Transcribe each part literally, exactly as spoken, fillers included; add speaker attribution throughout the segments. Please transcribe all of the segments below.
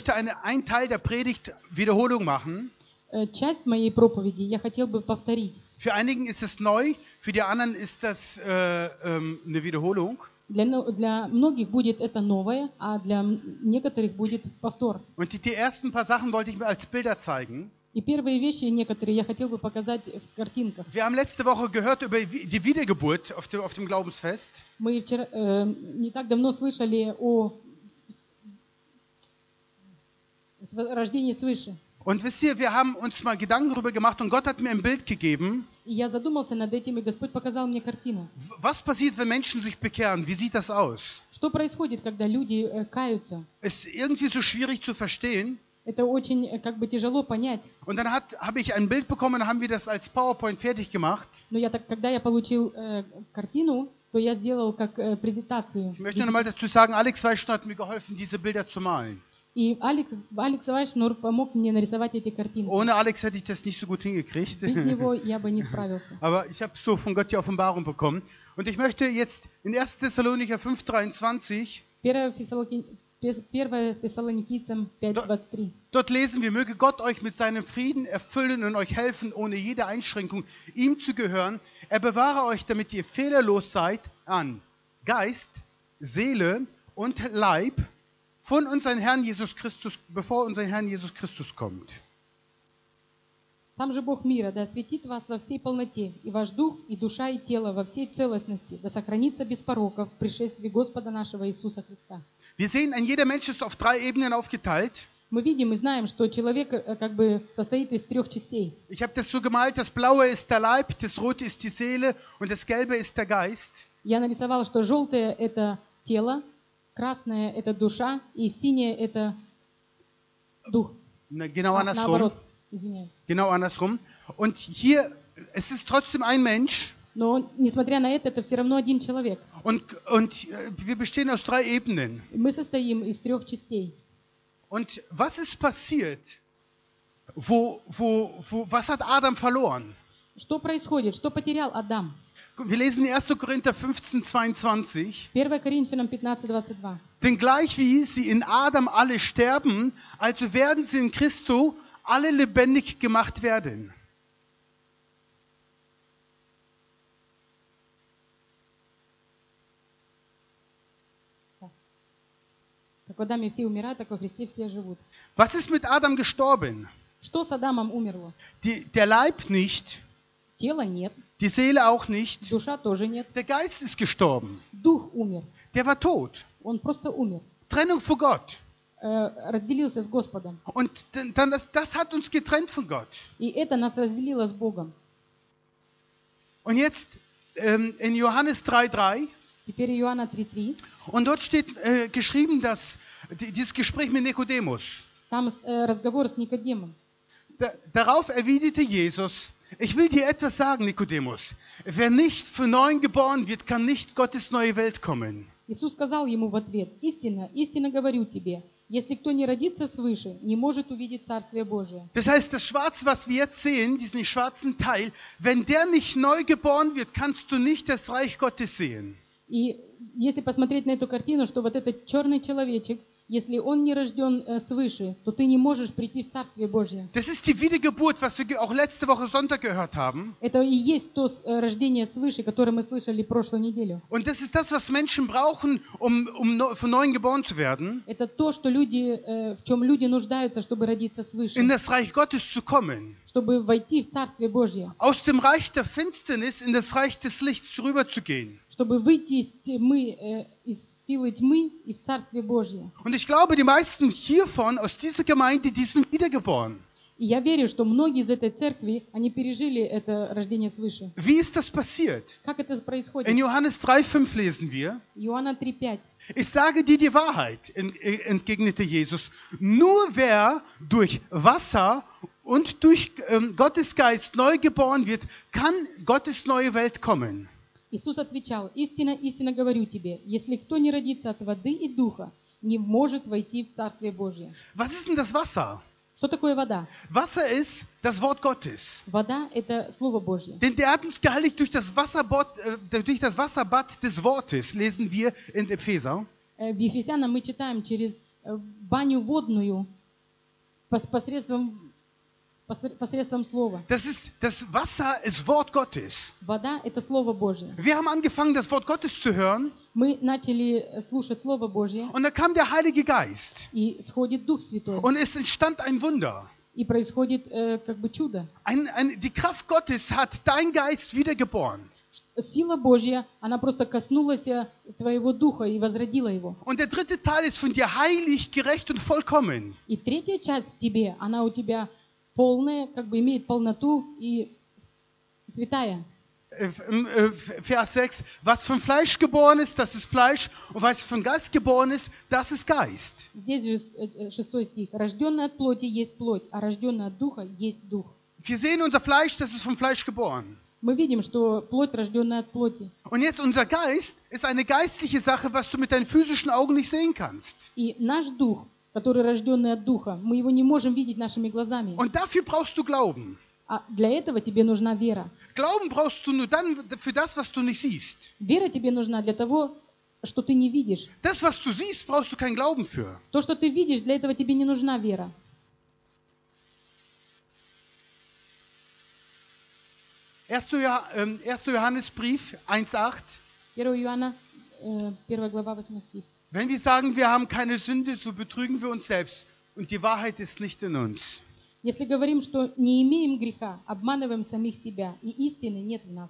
Speaker 1: möchte eine, einen Teil der Predigt Wiederholung machen.
Speaker 2: Э, Часть моей проповеди я хотел бы повторить.
Speaker 1: Für einigen ist es neu, für die anderen ist das äh, ähm, eine Wiederholung.
Speaker 2: Для, но- для многих будет это новое, а для м- некоторых будет повтор.
Speaker 1: Und die, die ersten paar Sachen wollte ich mir als Bilder zeigen.
Speaker 2: И первые вещи некоторые я хотел бы показать в картинках.
Speaker 1: Wir haben letzte Woche gehört über die Wiedergeburt auf dem, auf dem Glaubensfest.
Speaker 2: Мы вчера, э, не так давно слышали о с- рождении свыше.
Speaker 1: Und wisst ihr, wir haben uns mal Gedanken darüber gemacht und Gott hat mir ein Bild gegeben.
Speaker 2: И я задумался над этим, и Господь показал мне картину.
Speaker 1: W- Was passiert, wenn Menschen sich bekehren? Wie sieht das aus?
Speaker 2: Что происходит, когда люди э, каются?
Speaker 1: Ist irgendwie so schwierig zu verstehen.
Speaker 2: Это очень э, как бы tяжело понять.
Speaker 1: Und dann hat- habe ich ein Bild bekommen und haben wir das als PowerPoint fertig gemacht.
Speaker 2: Но я так, когда я получил э, картину, то я сделал как э, презентацию.
Speaker 1: Ich möchte nochmal dazu sagen, Alex Weischner hat mir geholfen, diese Bilder zu malen.
Speaker 2: И Алекс, Алекс Вайшнур помог мне нарисовать эти картинки.
Speaker 1: Ohne Alex hätte ich das nicht so gut hingekriegt.
Speaker 2: Без него я бы не справился.
Speaker 1: Aber ich habe so von Gott die Offenbarung bekommen. Und ich möchte jetzt in erster Thessalonicher fünf dreiundzwanzig,
Speaker 2: первое Фессалони- Пес- первое Фессалоникийцам пять двадцать три.
Speaker 1: dort lesen wir, möge Gott euch mit seinem Frieden erfüllen und euch helfen, ohne jede Einschränkung ihm zu gehören. Er bewahre euch, damit ihr fehlerlos seid an Geist, Seele und Leib von unserem Herrn Jesus Christus, bevor unser Herrn Jesus Christus kommt.
Speaker 2: Сам же Бог мира да осветит вас во всей полноте, и ваш дух, и душа, и тело во всей целостности, да сохранится без пороков в пришествии Господа нашего Иисуса Христа.
Speaker 1: Wir sehen, ein jeder Mensch ist auf drei Ebenen aufgeteilt.
Speaker 2: Мы видим и знаем, что человек э, как бы состоит из трех частей.
Speaker 1: Ich habe das so gemalt, das Blaue ist der Leib, das Rote ist die Seele und das Gelbe ist der Geist.
Speaker 2: Я нарисовала, что желтое – это тело, красное – это душа, и синее – это дух.
Speaker 1: Na, Genau
Speaker 2: А,
Speaker 1: andersrum.
Speaker 2: наоборот, извиняюсь.
Speaker 1: Genau andersrum. Und hier, es ist trotzdem ein Mensch
Speaker 2: Но, несмотря на это, это все равно один человек.
Speaker 1: und, und äh, wir bestehen aus drei Ebenen.
Speaker 2: И мы состоим из трех частей.
Speaker 1: Und was ist passiert? Wo, wo, wo, was hat Adam verloren?
Speaker 2: Что происходит? Что потерял Адам?
Speaker 1: Wir lesen erster Korinther fünfzehn zweiundzwanzig.
Speaker 2: первое Коринфянам пятнадцать двадцать два.
Speaker 1: Denn gleich wie sie in Adam alle sterben, also werden sie in Christo alle lebendig gemacht werden.
Speaker 2: Как в Адаме все умирают, так во Христе все живут.
Speaker 1: Was ist mit Adam gestorben?
Speaker 2: Что с Адамом умерло?
Speaker 1: Die, der Leib nicht,
Speaker 2: Тела нет,
Speaker 1: die Seele auch nicht,
Speaker 2: душа тоже нет,
Speaker 1: der Geist ist gestorben.
Speaker 2: дух умер.
Speaker 1: Der war tot.
Speaker 2: Он просто умер.
Speaker 1: Trennung vor Gott.
Speaker 2: Э, разделился с Господом.
Speaker 1: Und dann das, das hat uns getrennt von Gott.
Speaker 2: И это нас разделило с Богом.
Speaker 1: Und jetzt ähm, in Johannes drei drei,
Speaker 2: Теперь Иоанна три три.
Speaker 1: und dort steht äh, geschrieben, dass die, dieses Gespräch mit Nikodemus.
Speaker 2: Там э, разговор с Никодемом.
Speaker 1: Da, darauf erwiderte Jesus, ich will dir etwas sagen, Nikodemus. Wer nicht von neuem geboren wird, kann nicht Gottes neue Welt kommen.
Speaker 2: Иисус сказал ему в ответ: «Истинно, истинно говорю тебе, если кто не родится свыше, не может увидеть Царствие Божие».
Speaker 1: Das heißt, das Schwarze, was wir jetzt sehen, diesen schwarzen Teil, wenn der nicht neu geboren wird, kannst du nicht das Reich Gottes sehen.
Speaker 2: И если посмотреть на эту картину, что вот этот черный человечек, если он не рожден э, свыше, то ты не можешь прийти в Царствие Божье.
Speaker 1: Das ist die Wiedergeburt, was wir auch letzte Woche Sonntag gehört haben.
Speaker 2: Это и есть то э, рождение свыше, которое мы слышали прошлую неделю.
Speaker 1: Und das ist das, was Menschen brauchen, um, um no, von neuem geboren zu werden,
Speaker 2: Это то, что люди, э, в чем люди нуждаются, чтобы родиться свыше,
Speaker 1: in das Reich Gottes zu kommen.
Speaker 2: чтобы войти в Царствие Божье,
Speaker 1: Aus dem Reich der Finsternis in das Reich des Lichts rüberzugehen.
Speaker 2: чтобы выйти из тьмы, э, из силы тьмы и в Царствие Божье.
Speaker 1: Und ich glaube, die meisten hiervon, aus dieser Gemeinde, die sind wiedergeboren.
Speaker 2: И я верю, что многие из этой церкви, они пережили это рождение свыше.
Speaker 1: Wie ist das passiert?
Speaker 2: Как это
Speaker 1: In
Speaker 2: происходит?
Speaker 1: Johannes drei fünf lesen wir,
Speaker 2: Иоанна три пять.
Speaker 1: ich sage dir die Wahrheit, ent- äh, entgegnete Jesus. Nur wer durch Wasser und durch ähm, Gottes Geist neu geboren wird, kann Gottes neue Welt kommen.
Speaker 2: Иисус отвечал: «Истинно, истинно говорю тебе, если кто не родится от воды и духа, не может войти в Царствие Божье».
Speaker 1: Was ist denn das Wasser?
Speaker 2: Что такое вода?
Speaker 1: Wasser ist das Wort Gottes.
Speaker 2: Вода – это Слово Божье.
Speaker 1: Denn der hat uns geheiligt durch das Wasserbad, äh, durch das Wasserbad des Wortes, lesen wir in Epheser.
Speaker 2: Э, В Ефесянам мы читаем через э, баню водную пос- посредством, посре- посредством слова.
Speaker 1: Das ist, das Wasser ist Wort Gottes.
Speaker 2: Вода – это Слово Божье.
Speaker 1: Wir haben angefangen, das Wort Gottes zu hören,
Speaker 2: Мы начали э, слушать Слово Божье,
Speaker 1: und dann kam der Heilige Geist
Speaker 2: и сходит Дух Святой.
Speaker 1: und es entstand ein Wunder.
Speaker 2: И происходит э, как бы чудо.
Speaker 1: Ein, ein, die Kraft Gottes hat dein Geist wiedergeboren.
Speaker 2: Сила Божья, она просто коснулась э, твоего духа и возродила его.
Speaker 1: Und der dritte Teil ist von dir heilig, gerecht und vollkommen.
Speaker 2: И третья часть в тебе, она у тебя полная, как бы имеет полноту и святая.
Speaker 1: Äh, äh, Vers sechs, was vom Fleisch geboren ist, das ist Fleisch, und was vom Geist geboren ist, das ist Geist.
Speaker 2: Здесь же э, э, шестой стих. Рожденный от плоти есть плоть, а рожденный от духа есть дух.
Speaker 1: Wir sehen unser Fleisch, das ist vom Fleisch geboren.
Speaker 2: Мы видим, что плоть рожденная от плоти.
Speaker 1: Und jetzt unser Geist ist eine geistliche Sache, was du mit deinen physischen Augen nicht sehen kannst.
Speaker 2: И наш дух, который рожденный от духа, мы его не можем видеть нашими глазами.
Speaker 1: Und dafür brauchst du Glauben.
Speaker 2: А для этого тебе нужна вера.
Speaker 1: Glauben brauchst du nur dann für das, was du nicht siehst.
Speaker 2: Вера тебе нужна для того, что ты не видишь.
Speaker 1: Das, was du siehst, brauchst du keinen Glauben für.
Speaker 2: То, что ты видишь, для этого тебе не нужна вера.
Speaker 1: erster Johannesbrief eins acht.
Speaker 2: первое Иоанна, э, первая глава, восьмой стих.
Speaker 1: Wenn wir sagen, wir haben keine Sünde, so betrügen wir uns selbst. Und die Wahrheit ist nicht in uns.
Speaker 2: Если говорим, что не имеем греха, обманываем самих себя, и истины нет в нас.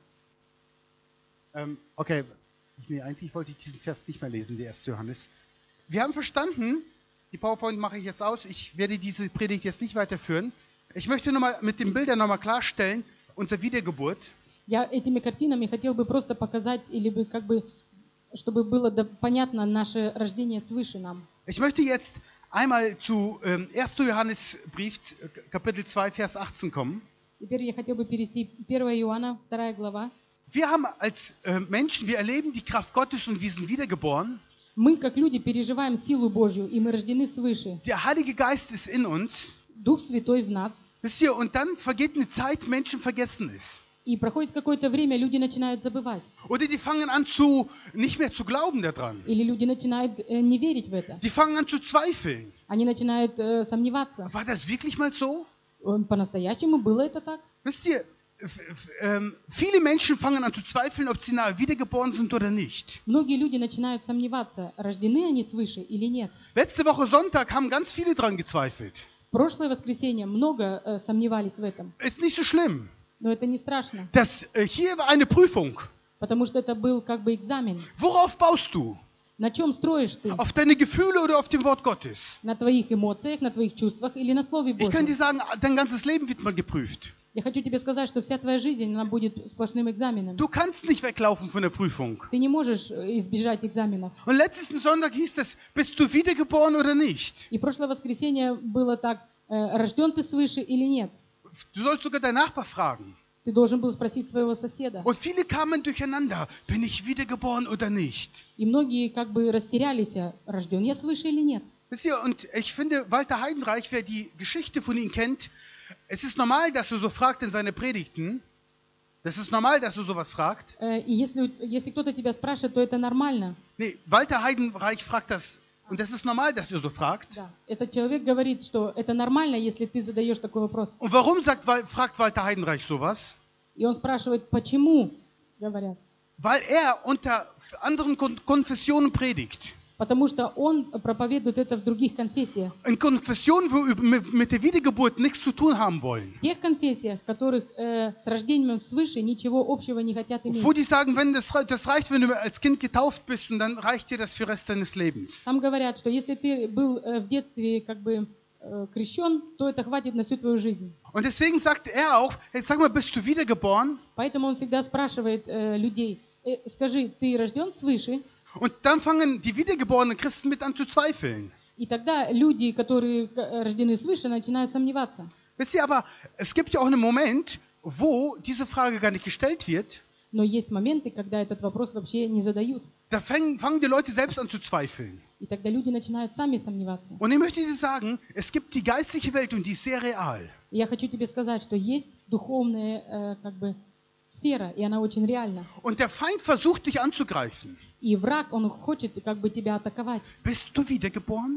Speaker 1: Ähm, okay, nee, eigentlich wollte ich diesen Vers nicht mehr lesen, der erste Johannes. Wir haben verstanden, die PowerPoint mache ich jetzt aus, ich werde diese Predigt jetzt nicht weiterführen. Ich möchte nochmal mit den Bildern nochmal klarstellen, unsere Wiedergeburt.
Speaker 2: Я этими картинами хотел бы просто показать, или бы как бы, чтобы было да- понятно наше рождение свыше нам.
Speaker 1: Ich möchte jetzt einmal zu ähm, erster Johannesbrief, Kapitel zwei, Vers achtzehn kommen.
Speaker 2: Теперь я хотел бы перевести первое Иоанна, вторая глава.
Speaker 1: Wir haben als äh, Menschen, wir erleben die Kraft Gottes und wir sind wiedergeboren.
Speaker 2: Мы, как люди, переживаем силу Божью, и мы рождены свыше.
Speaker 1: Der Heilige Geist ist in uns.
Speaker 2: Дух Святой в нас.
Speaker 1: Wisst ihr, und dann vergeht eine Zeit, Menschen vergessen es.
Speaker 2: И проходит какое-то время, люди начинают забывать.
Speaker 1: Oder die fangen an zu, nicht mehr zu glauben daran.
Speaker 2: Или люди начинают э, не верить в это.
Speaker 1: Die fangen an zu zweifeln.
Speaker 2: Они начинают э, сомневаться.
Speaker 1: War das wirklich mal so?
Speaker 2: Э, По-настоящему было это так?
Speaker 1: Wisst ihr, f- f- ähm, viele Menschen fangen an zu zweifeln, ob sie nahe wiedergeboren sind oder nicht.
Speaker 2: Многие люди начинают сомневаться, рождены они свыше или нет.
Speaker 1: Letzte Woche Sonntag haben ganz viele dran gezweifelt.
Speaker 2: Прошлое воскресенье много э, сомневались в этом.
Speaker 1: Ist nicht so schlimm.
Speaker 2: Но это не страшно,
Speaker 1: Das, äh, hier war eine Prüfung.
Speaker 2: потому что это был как бы экзамен.
Speaker 1: Worauf baust du?
Speaker 2: На чем строишь ты?
Speaker 1: Auf deine Gefühle oder auf dem Wort Gottes?
Speaker 2: На твоих эмоциях, на твоих чувствах или на Слове
Speaker 1: Ich kann dir
Speaker 2: Божьем?
Speaker 1: sagen, dein ganzes Leben wird mal geprüft.
Speaker 2: Я хочу тебе сказать, что вся твоя жизнь, она будет сплошным экзаменом.
Speaker 1: Du kannst nicht weglaufen von der Prüfung.
Speaker 2: Ты не можешь äh, избежать экзаменов.
Speaker 1: Und letzten Sonntag hieß es, bist du wiedergeboren oder nicht?
Speaker 2: И прошлое воскресенье было так, э, рожден ты свыше или нет?
Speaker 1: Du sollst sogar deinen Nachbar fragen.
Speaker 2: Ты должен был спросить своего соседа.
Speaker 1: Und viele kamen durcheinander, bin ich wiedergeboren oder nicht?
Speaker 2: И многие как бы растерялись, а рожден я свыше или нет?
Speaker 1: Wisst ihr, und ich finde, Walter Heidenreich, wer die Geschichte von ihm kennt, es ist normal, dass er so fragt in seine Predigten. Das ist normal, dass er sowas fragt.
Speaker 2: Э, И если, если кто-то тебя спрашивает, то это нормально.
Speaker 1: Nee, Walter Heidenreich fragt das, und das ist normal, dass er so fragt.
Speaker 2: Да. Этот человек говорит, что это нормально, если ты задаешь такой вопрос.
Speaker 1: Und warum sagt, Wal- fragt Walter Heidenreich sowas?
Speaker 2: И он спрашивает, почему, говорят.
Speaker 1: Weil er unter anderen Kon Konfessionen predigt.
Speaker 2: Потому что он проповедует это в других конфессиях.
Speaker 1: In Konfessionen, wo wir mit, mit der Wiedergeburt nichts zu tun haben wollen.
Speaker 2: В тех конфессиях, в которых э, с рождением свыше ничего общего не хотят иметь.
Speaker 1: Wo die sagen, wenn das, das reicht, wenn du als Kind getauft bist und dann reicht dir das für den Rest deines Lebens.
Speaker 2: Там говорят, что если ты был э, в детстве как бы э, крещен, то это хватит на всю твою жизнь.
Speaker 1: Und deswegen sagt er auch, hey, sag mal, bist du wiedergeboren?
Speaker 2: Поэтому он всегда спрашивает э, людей, э, скажи, ты рожден свыше?
Speaker 1: Und dann fangen die wiedergeborenen Christen mit an zu zweifeln.
Speaker 2: И тогда люди, которые э, рождены свыше, начинают сомневаться.
Speaker 1: Wisst ihr, aber es gibt ja auch einen Moment, wo diese Frage gar nicht gestellt wird.
Speaker 2: Но есть моменты, когда этот вопрос вообще не задают.
Speaker 1: Da fangen, fangen die Leute selbst an zu zweifeln.
Speaker 2: И тогда люди начинают сами сомневаться.
Speaker 1: Und ich möchte dir sagen, es gibt die geistliche Welt und die ist sehr real.
Speaker 2: И я хочу тебе сказать, что есть духовная э, как бы сфера, и она очень реальна.
Speaker 1: Und der Feind versucht, dich anzugreifen.
Speaker 2: И враг, он хочет как бы тебя атаковать.
Speaker 1: Bist du wiedergeboren?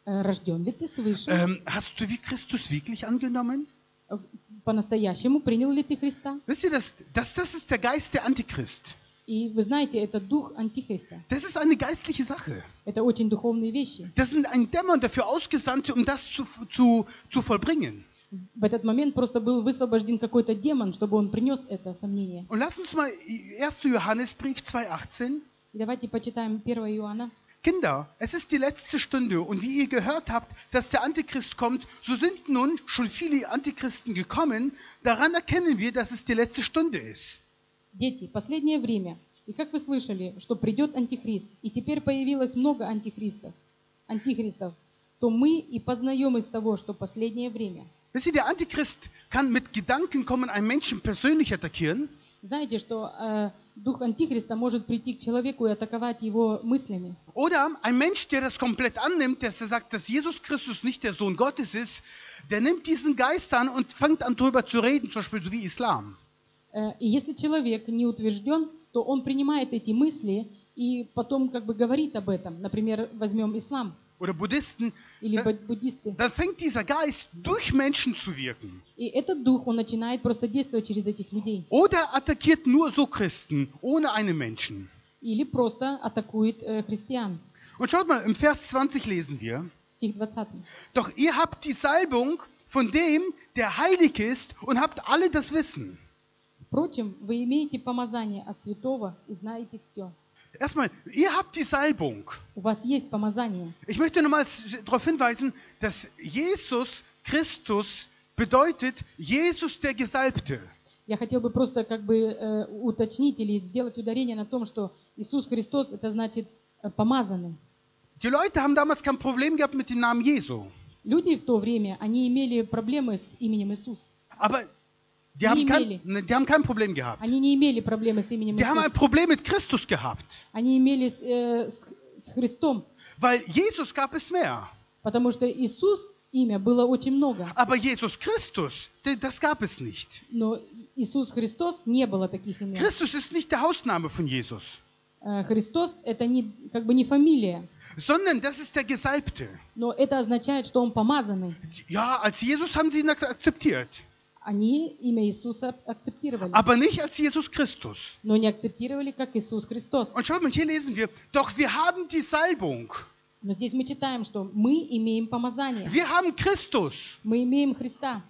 Speaker 2: Э, Рожден ли ты свыше?
Speaker 1: Ähm, hast du wie Christus wirklich angenommen?
Speaker 2: Э, По-настоящему принял ли ты Христа?
Speaker 1: Wisst ihr, das, das, das ist der Geist der Antichrist.
Speaker 2: И вы знаете, это дух Антихриста.
Speaker 1: Das ist eine geistliche Sache.
Speaker 2: Это очень духовные вещи.
Speaker 1: Das sind ein Dämon dafür ausgesandt, um das zu, zu, zu vollbringen.
Speaker 2: В этот момент просто был высвобожден какой-то демон, чтобы он принес это сомнение.
Speaker 1: Und lass uns mal erster Johannesbrief zwei achtzehn.
Speaker 2: И давайте почитаем первое Иоанна.
Speaker 1: Kinder, es ist die letzte Stunde und wie ihr gehört habt, dass der Antichrist kommt, so sind nun schon viele Antichristen gekommen. Daran erkennen wir, dass es die letzte Stunde ist.
Speaker 2: Дети, последнее время. И как вы слышали, что придет Антихрист, и теперь появилось много антихристов, антихристов, то мы и познаем из того, что последнее время.
Speaker 1: Wisst ihr, der Antichrist kann mit Gedanken kommen, einen Menschen persönlich attackieren.
Speaker 2: Знаете, что э, дух Антихриста может прийти к человеку и атаковать его мыслями.
Speaker 1: Oder ein Mensch, der das komplett annimmt, der sagt, dass Jesus Christus nicht der Sohn Gottes ist, der nimmt diesen Geist an und fängt an, darüber zu reden, zum Beispiel so wie Islam.
Speaker 2: Э, и если человек не утвержден, то он принимает эти мысли и потом как бы говорит об этом. Например, возьмем ислам
Speaker 1: Oder Buddhisten,
Speaker 2: или
Speaker 1: dann,
Speaker 2: буд- буддисты.
Speaker 1: dann fängt dieser Geist durch Menschen zu wirken.
Speaker 2: И этот дух, он начинает просто действовать через этих людей.
Speaker 1: Oder attackiert nur so Christen, ohne einen Menschen.
Speaker 2: Или просто атакует э, христиан.
Speaker 1: Und schaut mal, im Vers zwanzig lesen wir,
Speaker 2: Стих двадцатый.
Speaker 1: doch ihr habt die Salbung von dem, der heilig ist und habt alle das Wissen.
Speaker 2: Впрочем, вы имеете помазание от святого и знаете все.
Speaker 1: Erstmal, ihr habt die Salbung.
Speaker 2: У вас есть помазание.
Speaker 1: Ich möchte nochmals darauf hinweisen, dass Jesus Christus bedeutet Jesus der Gesalbte.
Speaker 2: Я хотел бы просто как бы э, уточнить или сделать ударение на том, что Иисус Христос это значит э, помазанный.
Speaker 1: Die Leute haben damals kein Problem gehabt mit dem Namen Jesu.
Speaker 2: Люди в то время, они имели проблемы с именем Иисус.
Speaker 1: Aber die haben, kein, ne, die haben kein Problem gehabt.
Speaker 2: Они не имели проблемы с именем
Speaker 1: Die haben ein
Speaker 2: Иисус.
Speaker 1: Problem mit Christus gehabt.
Speaker 2: Они имели с, э, с, с Христом,
Speaker 1: Weil Jesus gab es mehr.
Speaker 2: потому что Иисус имя было очень много,
Speaker 1: Aber Jesus Christus, d- das gab es nicht.
Speaker 2: но Иисус Христос не было таких имен.
Speaker 1: Christus ist nicht der Hausname von Jesus,
Speaker 2: Э, Христос это не как бы не фамилия,
Speaker 1: sondern das ist der Gesalbte.
Speaker 2: но это означает, что он помазанный.
Speaker 1: Ja, als Jesus haben sie ihn ak- akzeptiert,
Speaker 2: Они имя Иисуса акцептировали,
Speaker 1: aber nicht als Jesus Christus.
Speaker 2: но не акцептировали как Иисус Христос.
Speaker 1: Und schaut mal, hier lesen wir, doch wir haben die Salbung.
Speaker 2: Но здесь мы читаем, что мы имеем помазание,
Speaker 1: Wir haben Christus,
Speaker 2: мы имеем Христа,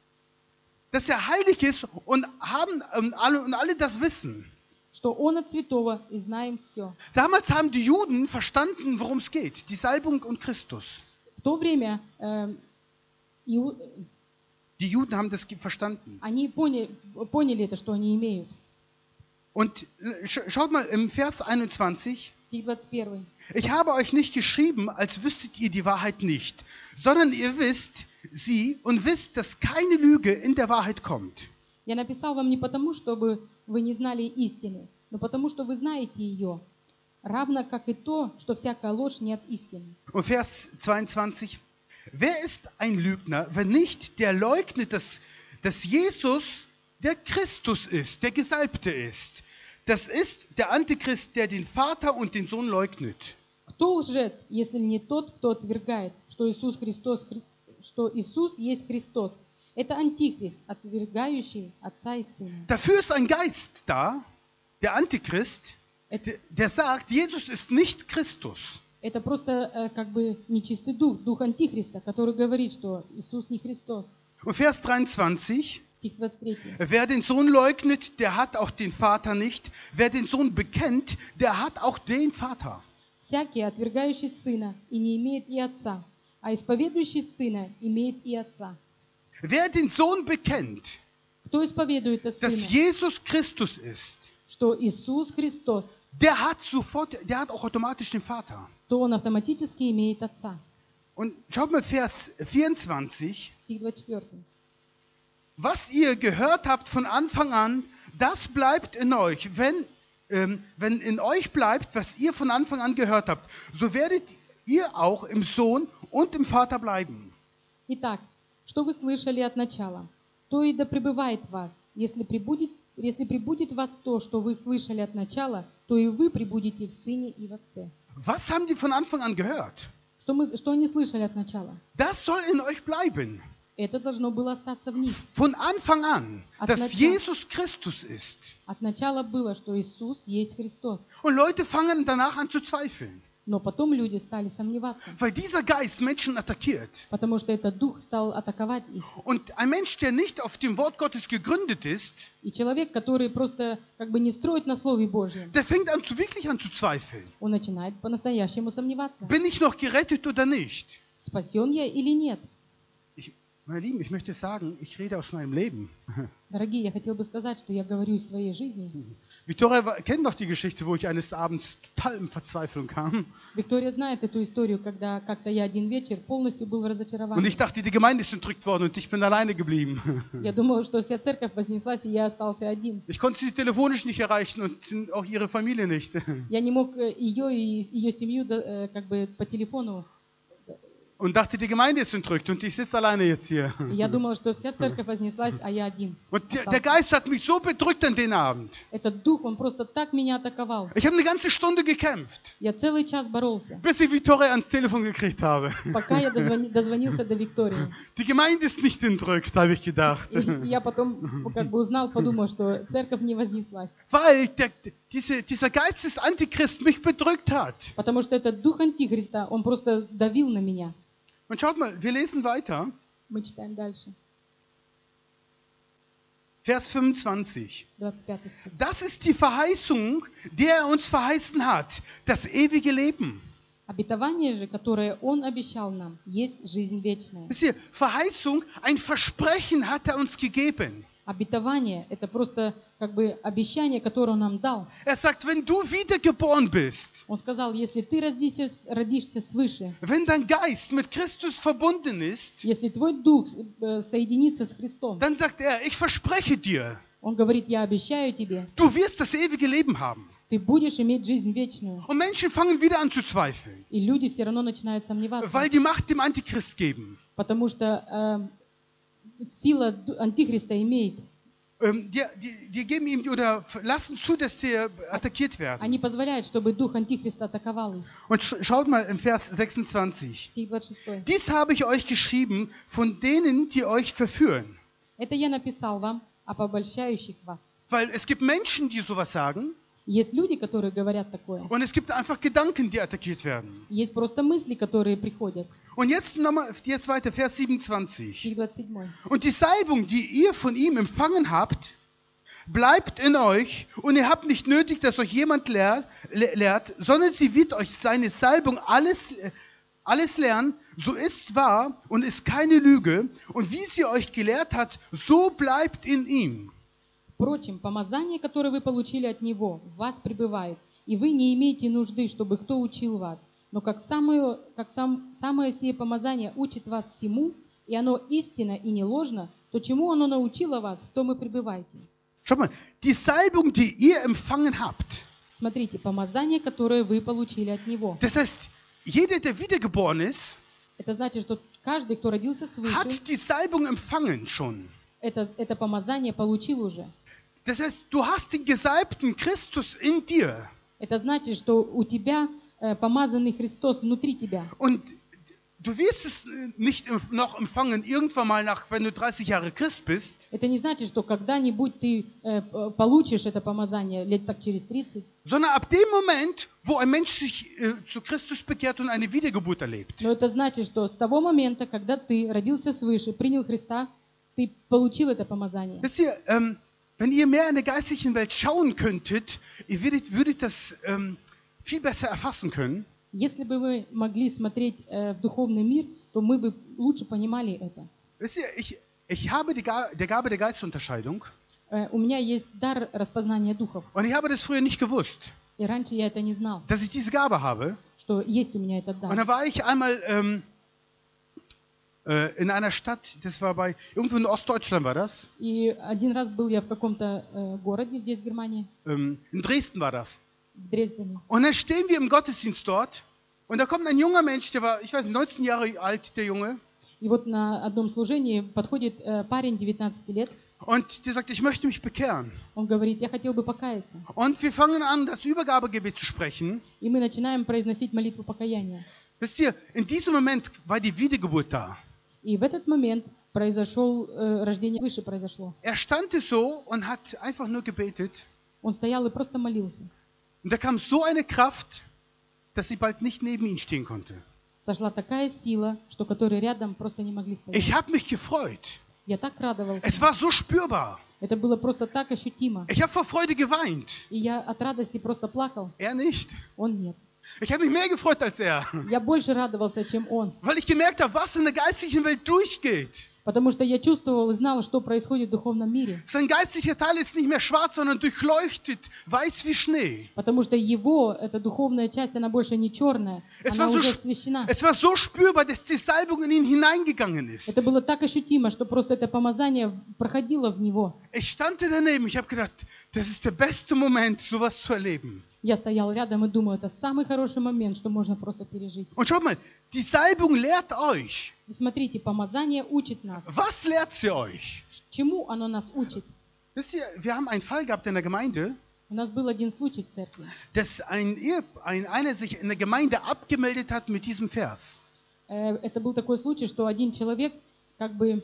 Speaker 1: dass er heilig ist und haben ähm, alle, und alle das wissen.
Speaker 2: что Он от святого и знаем все.
Speaker 1: Damals haben die Juden verstanden, worum es geht, die Salbung und Christus.
Speaker 2: В то время э, иу-
Speaker 1: Die Juden haben das ge- verstanden.
Speaker 2: они поняли, поняли это, что они имеют.
Speaker 1: Und äh, sch- schaut mal im Vers einundzwanzig.
Speaker 2: Стих двадцать один.
Speaker 1: Ich habe euch nicht geschrieben, als wüsstet ihr die Wahrheit nicht, sondern ihr wisst sie und wisst, dass keine Lüge in der Wahrheit kommt.
Speaker 2: Я написал вам не потому, чтобы вы не знали истины, но потому, что вы знаете ее, равно как и то, что всякая ложь не от истины.
Speaker 1: Und Vers zweiundzwanzig. Wer ist ein Lügner, wenn nicht der leugnet, dass, dass Jesus der Christus ist, der Gesalbte ist? Das ist der Antichrist, der den Vater und den Sohn leugnet.
Speaker 2: Кто лжец, если не тот, кто отвергает, что Иисус Христос, Хри- что Иисус есть Христос? Это антихрист, отвергающий Отца и Сына.
Speaker 1: Dafür ist ein Geist da, der Antichrist, der, der sagt, Jesus ist nicht Christus.
Speaker 2: Это просто э, как бы нечистый дух, дух антихриста, который говорит, что Иисус не Христос.
Speaker 1: Und Vers dreiundzwanzig.
Speaker 2: Стих двадцать три.
Speaker 1: Wer den Sohn leugnet, der hat auch den Vater nicht. Wer den Sohn bekennt, der hat auch den Vater.
Speaker 2: Всякий, отвергающий Сына, и не имеет и Отца, а исповедующий Сына имеет и Отца.
Speaker 1: Wer den Sohn bekennt,
Speaker 2: Кто исповедует
Speaker 1: dass
Speaker 2: Сына,
Speaker 1: Jesus Christus ist,
Speaker 2: что Иисус Христос,
Speaker 1: der hat sofort, der hat auch automatisch den Vater.
Speaker 2: то он автоматически имеет Отца.
Speaker 1: Und schaut mal Vers vierundzwanzig.
Speaker 2: Стих двадцать четыре.
Speaker 1: Was ihr gehört habt von Anfang an, das bleibt in euch. Wenn, ähm, wenn in euch bleibt, was ihr von Anfang an gehört habt, so werdet ihr auch im Sohn und im Vater bleiben.
Speaker 2: Итак, что вы слышали от начала, то и да пребывает в вас. Если пребудет, если пребудет в вас то, что вы слышали от начала, то и вы пребудете в Сыне и в Отце.
Speaker 1: Was haben die von Anfang an gehört?
Speaker 2: Что, мы, что они слышали от начала?
Speaker 1: Das soll in euch bleiben.
Speaker 2: Это должно было остаться в них.
Speaker 1: Von Anfang an,
Speaker 2: От
Speaker 1: dass
Speaker 2: начала.
Speaker 1: Jesus Christus ist.
Speaker 2: От начала было, что Иисус есть Христос.
Speaker 1: Und Leute fangen danach an zu zweifeln,
Speaker 2: Но потом люди стали сомневаться,
Speaker 1: weil dieser Geist Menschen attackiert.
Speaker 2: потому что этот дух стал атаковать их.
Speaker 1: Und ein Mensch, der nicht auf dem Wort Gottes gegründet ist,
Speaker 2: И человек, который просто как бы не строит на Слове Божьем,
Speaker 1: der fängt an zu wirklich an zu zweifeln.
Speaker 2: он начинает по-настоящему сомневаться.
Speaker 1: Bin ich noch gerettet oder nicht?
Speaker 2: Спасен я или нет?
Speaker 1: Ich, meine Lieben, ich möchte sagen, ich rede aus meinem Leben.
Speaker 2: Дорогие, я хотел бы сказать, что я говорю из своей жизни.
Speaker 1: Victoria war- kennt doch die Geschichte, wo ich eines Abends total in Verzweiflung kam.
Speaker 2: Виктория знает эту историю, когда как-то я один вечер полностью был в
Speaker 1: Und
Speaker 2: разочаровании.
Speaker 1: ich dachte, die Gemeinde ist entrückt worden und ich bin alleine geblieben.
Speaker 2: Я думала, что вся церковь вознеслась, и я остался один.
Speaker 1: Ich konnte sie telefonisch nicht erreichen und auch ihre Familie nicht.
Speaker 2: Я не мог э, ее и ее семью да, э, как бы по телефону.
Speaker 1: Und dachte, die Gemeinde ist entrückt und ich sitze alleine jetzt hier.
Speaker 2: И я думала, что вся церковь вознеслась, а я один.
Speaker 1: Und der, der
Speaker 2: остался.
Speaker 1: Geist hat mich so bedrückt an den Abend.
Speaker 2: Этот дух, он просто так меня атаковал.
Speaker 1: Ich habe eine ganze Stunde gekämpft,
Speaker 2: Я целый час боролся,
Speaker 1: bis ich Victoria ans Telefon gekriegt habe.
Speaker 2: пока я дозвони- дозвонился до Виктории.
Speaker 1: Die Gemeinde ist nicht entrückt, habe ich gedacht.
Speaker 2: И я потом как бы узнал, подумал, что церковь не вознеслась.
Speaker 1: Weil der, diese, dieser Geist des Antichrist mich bedrückt hat.
Speaker 2: Потому что этот дух Антихриста, он просто давил на меня.
Speaker 1: Und schaut mal, wir lesen weiter.
Speaker 2: Мы читаем дальше.
Speaker 1: Vers fünfundzwanzig.
Speaker 2: двадцать пятый стих.
Speaker 1: Das ist die Verheißung, die er uns verheißen hat, das ewige Leben.
Speaker 2: Обетование же, которое Он обещал нам, есть жизнь вечная.
Speaker 1: Wisst ihr, Verheißung, ein Versprechen hat er uns gegeben.
Speaker 2: Обетование – это просто как бы обещание, которое Он нам дал.
Speaker 1: Er sagt, wenn du wiedergeboren bist,
Speaker 2: Он сказал, если ты родишься, родишься свыше,
Speaker 1: wenn dein Geist mit Christus verbunden ist,
Speaker 2: если твой дух э, соединится с Христом,
Speaker 1: dann sagt er, ich verspreche dir,
Speaker 2: Он говорит, я обещаю тебе,
Speaker 1: du wirst das ewige Leben haben.
Speaker 2: ты будешь иметь жизнь вечную.
Speaker 1: Und Menschen fangen wieder an zu zweifeln,
Speaker 2: И люди все равно начинают сомневаться,
Speaker 1: weil die Macht dem Antichrist geben.
Speaker 2: потому что э, сила ду- Антихриста имеет.
Speaker 1: Ähm, die, die, die geben ihm oder lassen zu, dass sie attackiert werden.
Speaker 2: Они позволяют, чтобы дух Антихриста атаковал их.
Speaker 1: Und sch schaut mal im Vers sechsundzwanzig.
Speaker 2: Стих двадцать шестой.
Speaker 1: Dies habe ich euch geschrieben von denen, die euch verführen.
Speaker 2: Это я написал вам об обольщающих вас.
Speaker 1: Weil es gibt Menschen, die sowas sagen,
Speaker 2: Есть люди, которые говорят такое.
Speaker 1: und es gibt einfach Gedanken, die attackiert werden.
Speaker 2: Есть просто мысли, которые приходят.
Speaker 1: Und jetzt nochmal, jetzt weiter, Vers siebenundzwanzig.
Speaker 2: Стих двадцать седьмой.
Speaker 1: Und die Salbung, die ihr von ihm empfangen habt, bleibt in euch und ihr habt nicht nötig, dass euch jemand lehrt, le lehrt sondern sie wird euch seine Salbung alles, alles lernen. So ist wahr und ist keine Lüge. Und wie sie euch gelehrt hat, so bleibt in ihm.
Speaker 2: Впрочем, помазание, которое вы получили от Него, в вас пребывает, и вы не имеете нужды, чтобы кто учил вас. Но как самое, как сам, самое сие помазание учит вас всему, и оно истинно и не ложно, то чему оно научило вас, в том и пребывайте.
Speaker 1: Schaut mal, die Salbung, die ihr empfangen habt,
Speaker 2: Смотрите, помазание, которое вы получили от Него.
Speaker 1: das heißt, jeder, der wiedergeboren ist,
Speaker 2: Это значит, что каждый, кто родился свыше,
Speaker 1: hat die Salbung empfangen schon.
Speaker 2: это, это помазание получил уже.
Speaker 1: Das heißt, du hast den gesalbten Christus in dir.
Speaker 2: Это значит, что у тебя э, помазанный Христос внутри тебя.
Speaker 1: Und du wirst es äh, nicht em- noch empfangen, irgendwann mal nach, wenn du dreißig Jahre Christ bist,
Speaker 2: Это не значит, что когда-нибудь ты э, п- получишь это помазание, лет так через тридцать.
Speaker 1: sondern ab dem Moment, wo ein Mensch sich äh, zu Christus bekehrt und eine Wiedergeburt erlebt.
Speaker 2: Но это значит, что с того момента, когда ты родился свыше, принял Христа, ты получил это помазание.
Speaker 1: Wisst ihr, ähm, wenn ihr mehr in der geistlichen Welt schauen könntet, ihr würdet, würdet das ähm, viel besser erfassen können.
Speaker 2: Если бы мы могли смотреть э, в духовный мир, то мы бы лучше понимали это.
Speaker 1: Wisst ihr, ich, ich habe die Ga der Gabe der Geistunterscheidung
Speaker 2: Э, у меня есть дар распознания духов,
Speaker 1: und ich habe das früher nicht gewusst,
Speaker 2: и раньше я это не знал,
Speaker 1: dass ich diese Gabe habe.
Speaker 2: что есть у меня этот
Speaker 1: Und
Speaker 2: дар.
Speaker 1: da war ich einmal ähm, äh, in einer Stadt, das war bei, irgendwo in Ostdeutschland war das,
Speaker 2: И один раз был я в каком-то э, городе здесь, в Германии,
Speaker 1: ähm, in Dresden war das.
Speaker 2: в Дрездене.
Speaker 1: Und dann stehen wir im Gottesdienst dort und da kommt ein junger Mensch, der war, ich weiß nicht, neunzehn Jahre alt, der Junge,
Speaker 2: И вот на одном служении подходит э, парень девятнадцати лет,
Speaker 1: und der sagt, ich möchte mich bekehren.
Speaker 2: он говорит, я хотел бы покаяться.
Speaker 1: Und wir fangen an, das Übergabegebet zu sprechen.
Speaker 2: И мы начинаем произносить молитву покаяния.
Speaker 1: Wisst ihr, in diesem Moment war die Wiedergeburt da.
Speaker 2: И в этот момент произошел, э, рождение свыше произошло.
Speaker 1: Er stand so und hat einfach nur gebetet.
Speaker 2: Он стоял и просто молился.
Speaker 1: Und da kam so eine Kraft, dass sie bald nicht neben ihm stehen konnte.
Speaker 2: Сошла такая сила, что которые рядом просто не могли стоять.
Speaker 1: Ich habe mich gefreut.
Speaker 2: Я так радовался.
Speaker 1: Es war so spürbar.
Speaker 2: Это было просто так ощутимо.
Speaker 1: Ich habe vor Freude geweint.
Speaker 2: И я от радости просто плакал.
Speaker 1: Er nicht.
Speaker 2: Он нет.
Speaker 1: Ich habe mich mehr gefreut als er.
Speaker 2: Я больше радовался, чем он.
Speaker 1: Weil ich gemerkt habe, was in der geistlichen Welt durchgeht.
Speaker 2: Потому что я чувствовал и знал, что происходит в духовном мире.
Speaker 1: Sein geistlicher Teil ist nicht mehr schwarz, sondern durchleuchtet, weiß wie Schnee.
Speaker 2: Потому что его, эта духовная часть, она больше не черная,
Speaker 1: Es
Speaker 2: она
Speaker 1: war, so,
Speaker 2: уже
Speaker 1: sp-
Speaker 2: освещена.
Speaker 1: es war so spürbar, dass die Salbung in ihn hineingegangen ist.
Speaker 2: Это было так ощутимо, что просто это помазание проходило в него.
Speaker 1: Ich stand daneben, ich habe gedacht, das ist der beste Moment, sowas zu erleben.
Speaker 2: Я стоял рядом и думаю, это самый хороший момент, что можно просто пережить.
Speaker 1: Und schaut mal, die Salbung lehrt euch.
Speaker 2: И смотрите, помазание учит нас.
Speaker 1: Was lehrt sie euch?
Speaker 2: Чему оно нас учит?
Speaker 1: Wisst ihr, wir haben einen Fall gehabt in der Gemeinde,
Speaker 2: У нас был один случай в церкви.
Speaker 1: dass ein, Ehe, ein einer sich in der Gemeinde abgemeldet hat mit diesem Vers.
Speaker 2: Э, Это был такой случай, что один человек как бы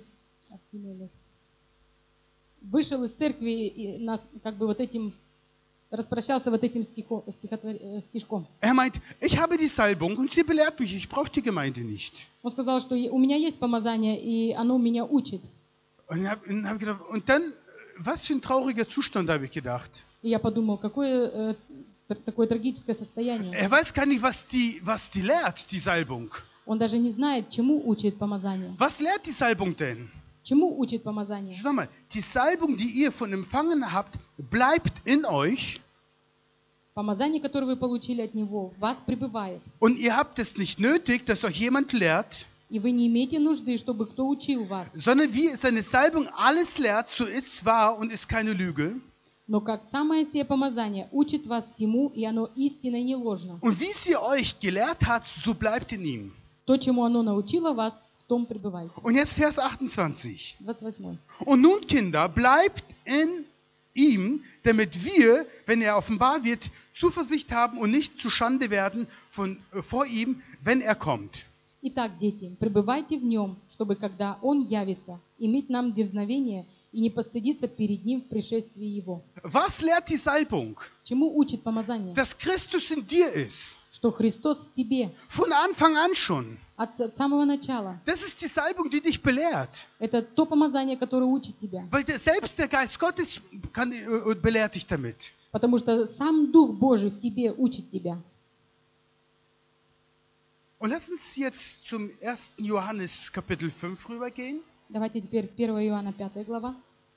Speaker 2: вышел из церкви и нас как бы вот этим распрощался вот этим стихо- стихотвор- э, стишком.
Speaker 1: Er meint, ich habe die Salbung und sie belehrt mich, ich brauche die Gemeinde nicht.
Speaker 2: Он сказал, что у меня есть помазание, и оно меня учит.
Speaker 1: Und, hab, und, hab gedacht, und dann, was für ein trauriger Zustand, habe ich gedacht.
Speaker 2: И я подумал, какое э, тр- такое трагическое состояние.
Speaker 1: Er weiß gar nicht, was die, was die lehrt, die Salbung.
Speaker 2: Он даже не знает, чему учит помазание.
Speaker 1: Was lehrt die Salbung denn?
Speaker 2: Чему учит помазание?
Speaker 1: Schau mal, die Salbung, die ihr von empfangen habt, bleibt in euch
Speaker 2: Помазание, которое вы получили от Него, в вас пребывает.
Speaker 1: und ihr habt es nicht nötig, dass euch jemand lehrt,
Speaker 2: И вы не имеете нужды, чтобы кто учил вас.
Speaker 1: sondern wie seine Salbung alles lehrt, so ist wahr und ist keine Lüge.
Speaker 2: Но как самое сие помазание учит вас всему, и оно истинно и не ложно.
Speaker 1: Und wie sie euch gelehrt hat, so bleibt in ihm.
Speaker 2: То, чему оно научило вас, в том пребывайте.
Speaker 1: Und jetzt Vers achtundzwanzig.
Speaker 2: двадцать восьмой.
Speaker 1: Und nun, Kinder, bleibt in ihm, damit wir, wenn er offenbar wird, Zuversicht haben und nicht zu Schande werden von, äh, vor ihm, wenn er kommt.
Speaker 2: Итак, дети, пребывайте в нем, чтобы, когда он явится, иметь нам дерзновение и не постыдиться перед ним в пришествии его.
Speaker 1: Was lehrt die Salbung?
Speaker 2: Чему учит помазание?
Speaker 1: Dass Christus in dir ist.
Speaker 2: Что Христос в тебе
Speaker 1: Von Anfang an schon.
Speaker 2: от, от самого начала.
Speaker 1: Das ist die Salbung, die dich belehrt.
Speaker 2: Это то помазание, которое учит тебя.
Speaker 1: Weil der, selbst der Geist Gottes kann, äh, belehrt dich damit.
Speaker 2: Потому что сам Дух Божий в тебе учит тебя.
Speaker 1: Und lass uns jetzt zum ersten Johannes Kapitel fünf rübergehen.
Speaker 2: Давайте теперь первое Иоанна пятая глава,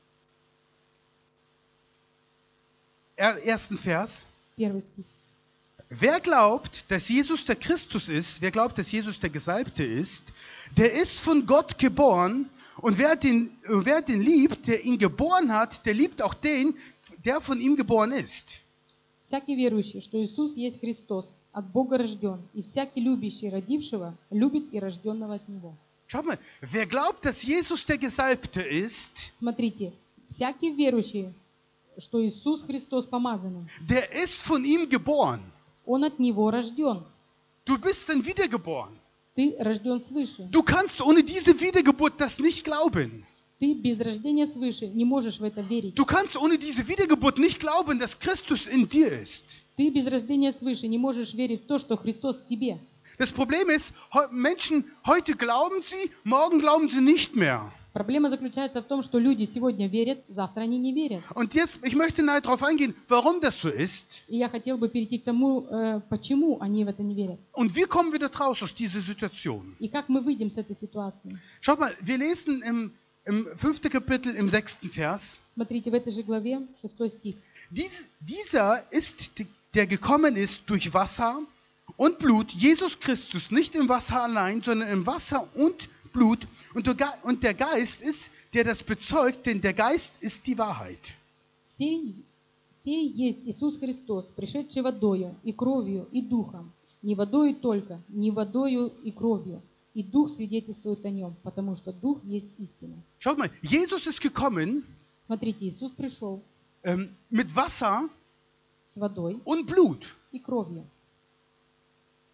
Speaker 1: Er, ersten Vers.
Speaker 2: первый стих.
Speaker 1: Wer glaubt, dass Jesus der Christus ist, wer glaubt, dass Jesus der Gesalbte ist, der ist von Gott geboren. Und wer den, wer den liebt, der ihn geboren hat, der liebt auch den, der von ihm geboren ist.
Speaker 2: Всякий верующий, что Иисус есть Христос, от Бога рожден, и всякий любящий родившего, любит и рожденного от Него.
Speaker 1: Schaut mal, wer glaubt, dass Jesus der Gesalbte ist,
Speaker 2: Смотрите, всякий верующий, что Иисус Христос помазанный,
Speaker 1: der ist von ihm geboren.
Speaker 2: он от Него рожден.
Speaker 1: Du bist dann wiedergeboren.
Speaker 2: Ты рожден свыше.
Speaker 1: Du kannst ohne diese Wiedergeburt das nicht glauben.
Speaker 2: Ты без рождения свыше не можешь в это верить.
Speaker 1: Du kannst ohne diese Wiedergeburt nicht glauben, dass Christus in dir ist.
Speaker 2: Ты без рождения свыше не можешь верить в то, что Христос в тебе.
Speaker 1: Das Problem ist, heu- Menschen, heute glauben sie, morgen glauben sie nicht mehr.
Speaker 2: Проблема заключается в том, что люди сегодня верят, завтра они не верят.
Speaker 1: Und jetzt, ich möchte nahe darauf eingehen, warum das so ist.
Speaker 2: И я хотел бы перейти к тому, э, почему они в это не верят.
Speaker 1: Und wie kommen wir da raus aus dieser Situation?
Speaker 2: И как мы выйдем с этой ситуации.
Speaker 1: Schaut mal, wir lesen im, im fünften Kapitel, im sechsten Vers.
Speaker 2: Смотрите, в этой же главе, шестой стих.
Speaker 1: Dies, dieser ist, die- der gekommen ist durch Wasser und Blut, Jesus Christus, nicht im Wasser allein, sondern im Wasser und Blut. Und der Ge- und der Geist ist, der das bezeugt, denn der Geist ist die Wahrheit.
Speaker 2: Сей, сей есть Иисус Христос, пришедший водою и кровью и духом. Не водою только, не водою и кровью. И Дух свидетельствует о нем, потому что Дух есть истина.
Speaker 1: Schaut mal, Jesus ist gekommen
Speaker 2: Смотрите, Иисус пришел
Speaker 1: ähm, mit Wasser
Speaker 2: с водой
Speaker 1: und Blut.
Speaker 2: и кровью.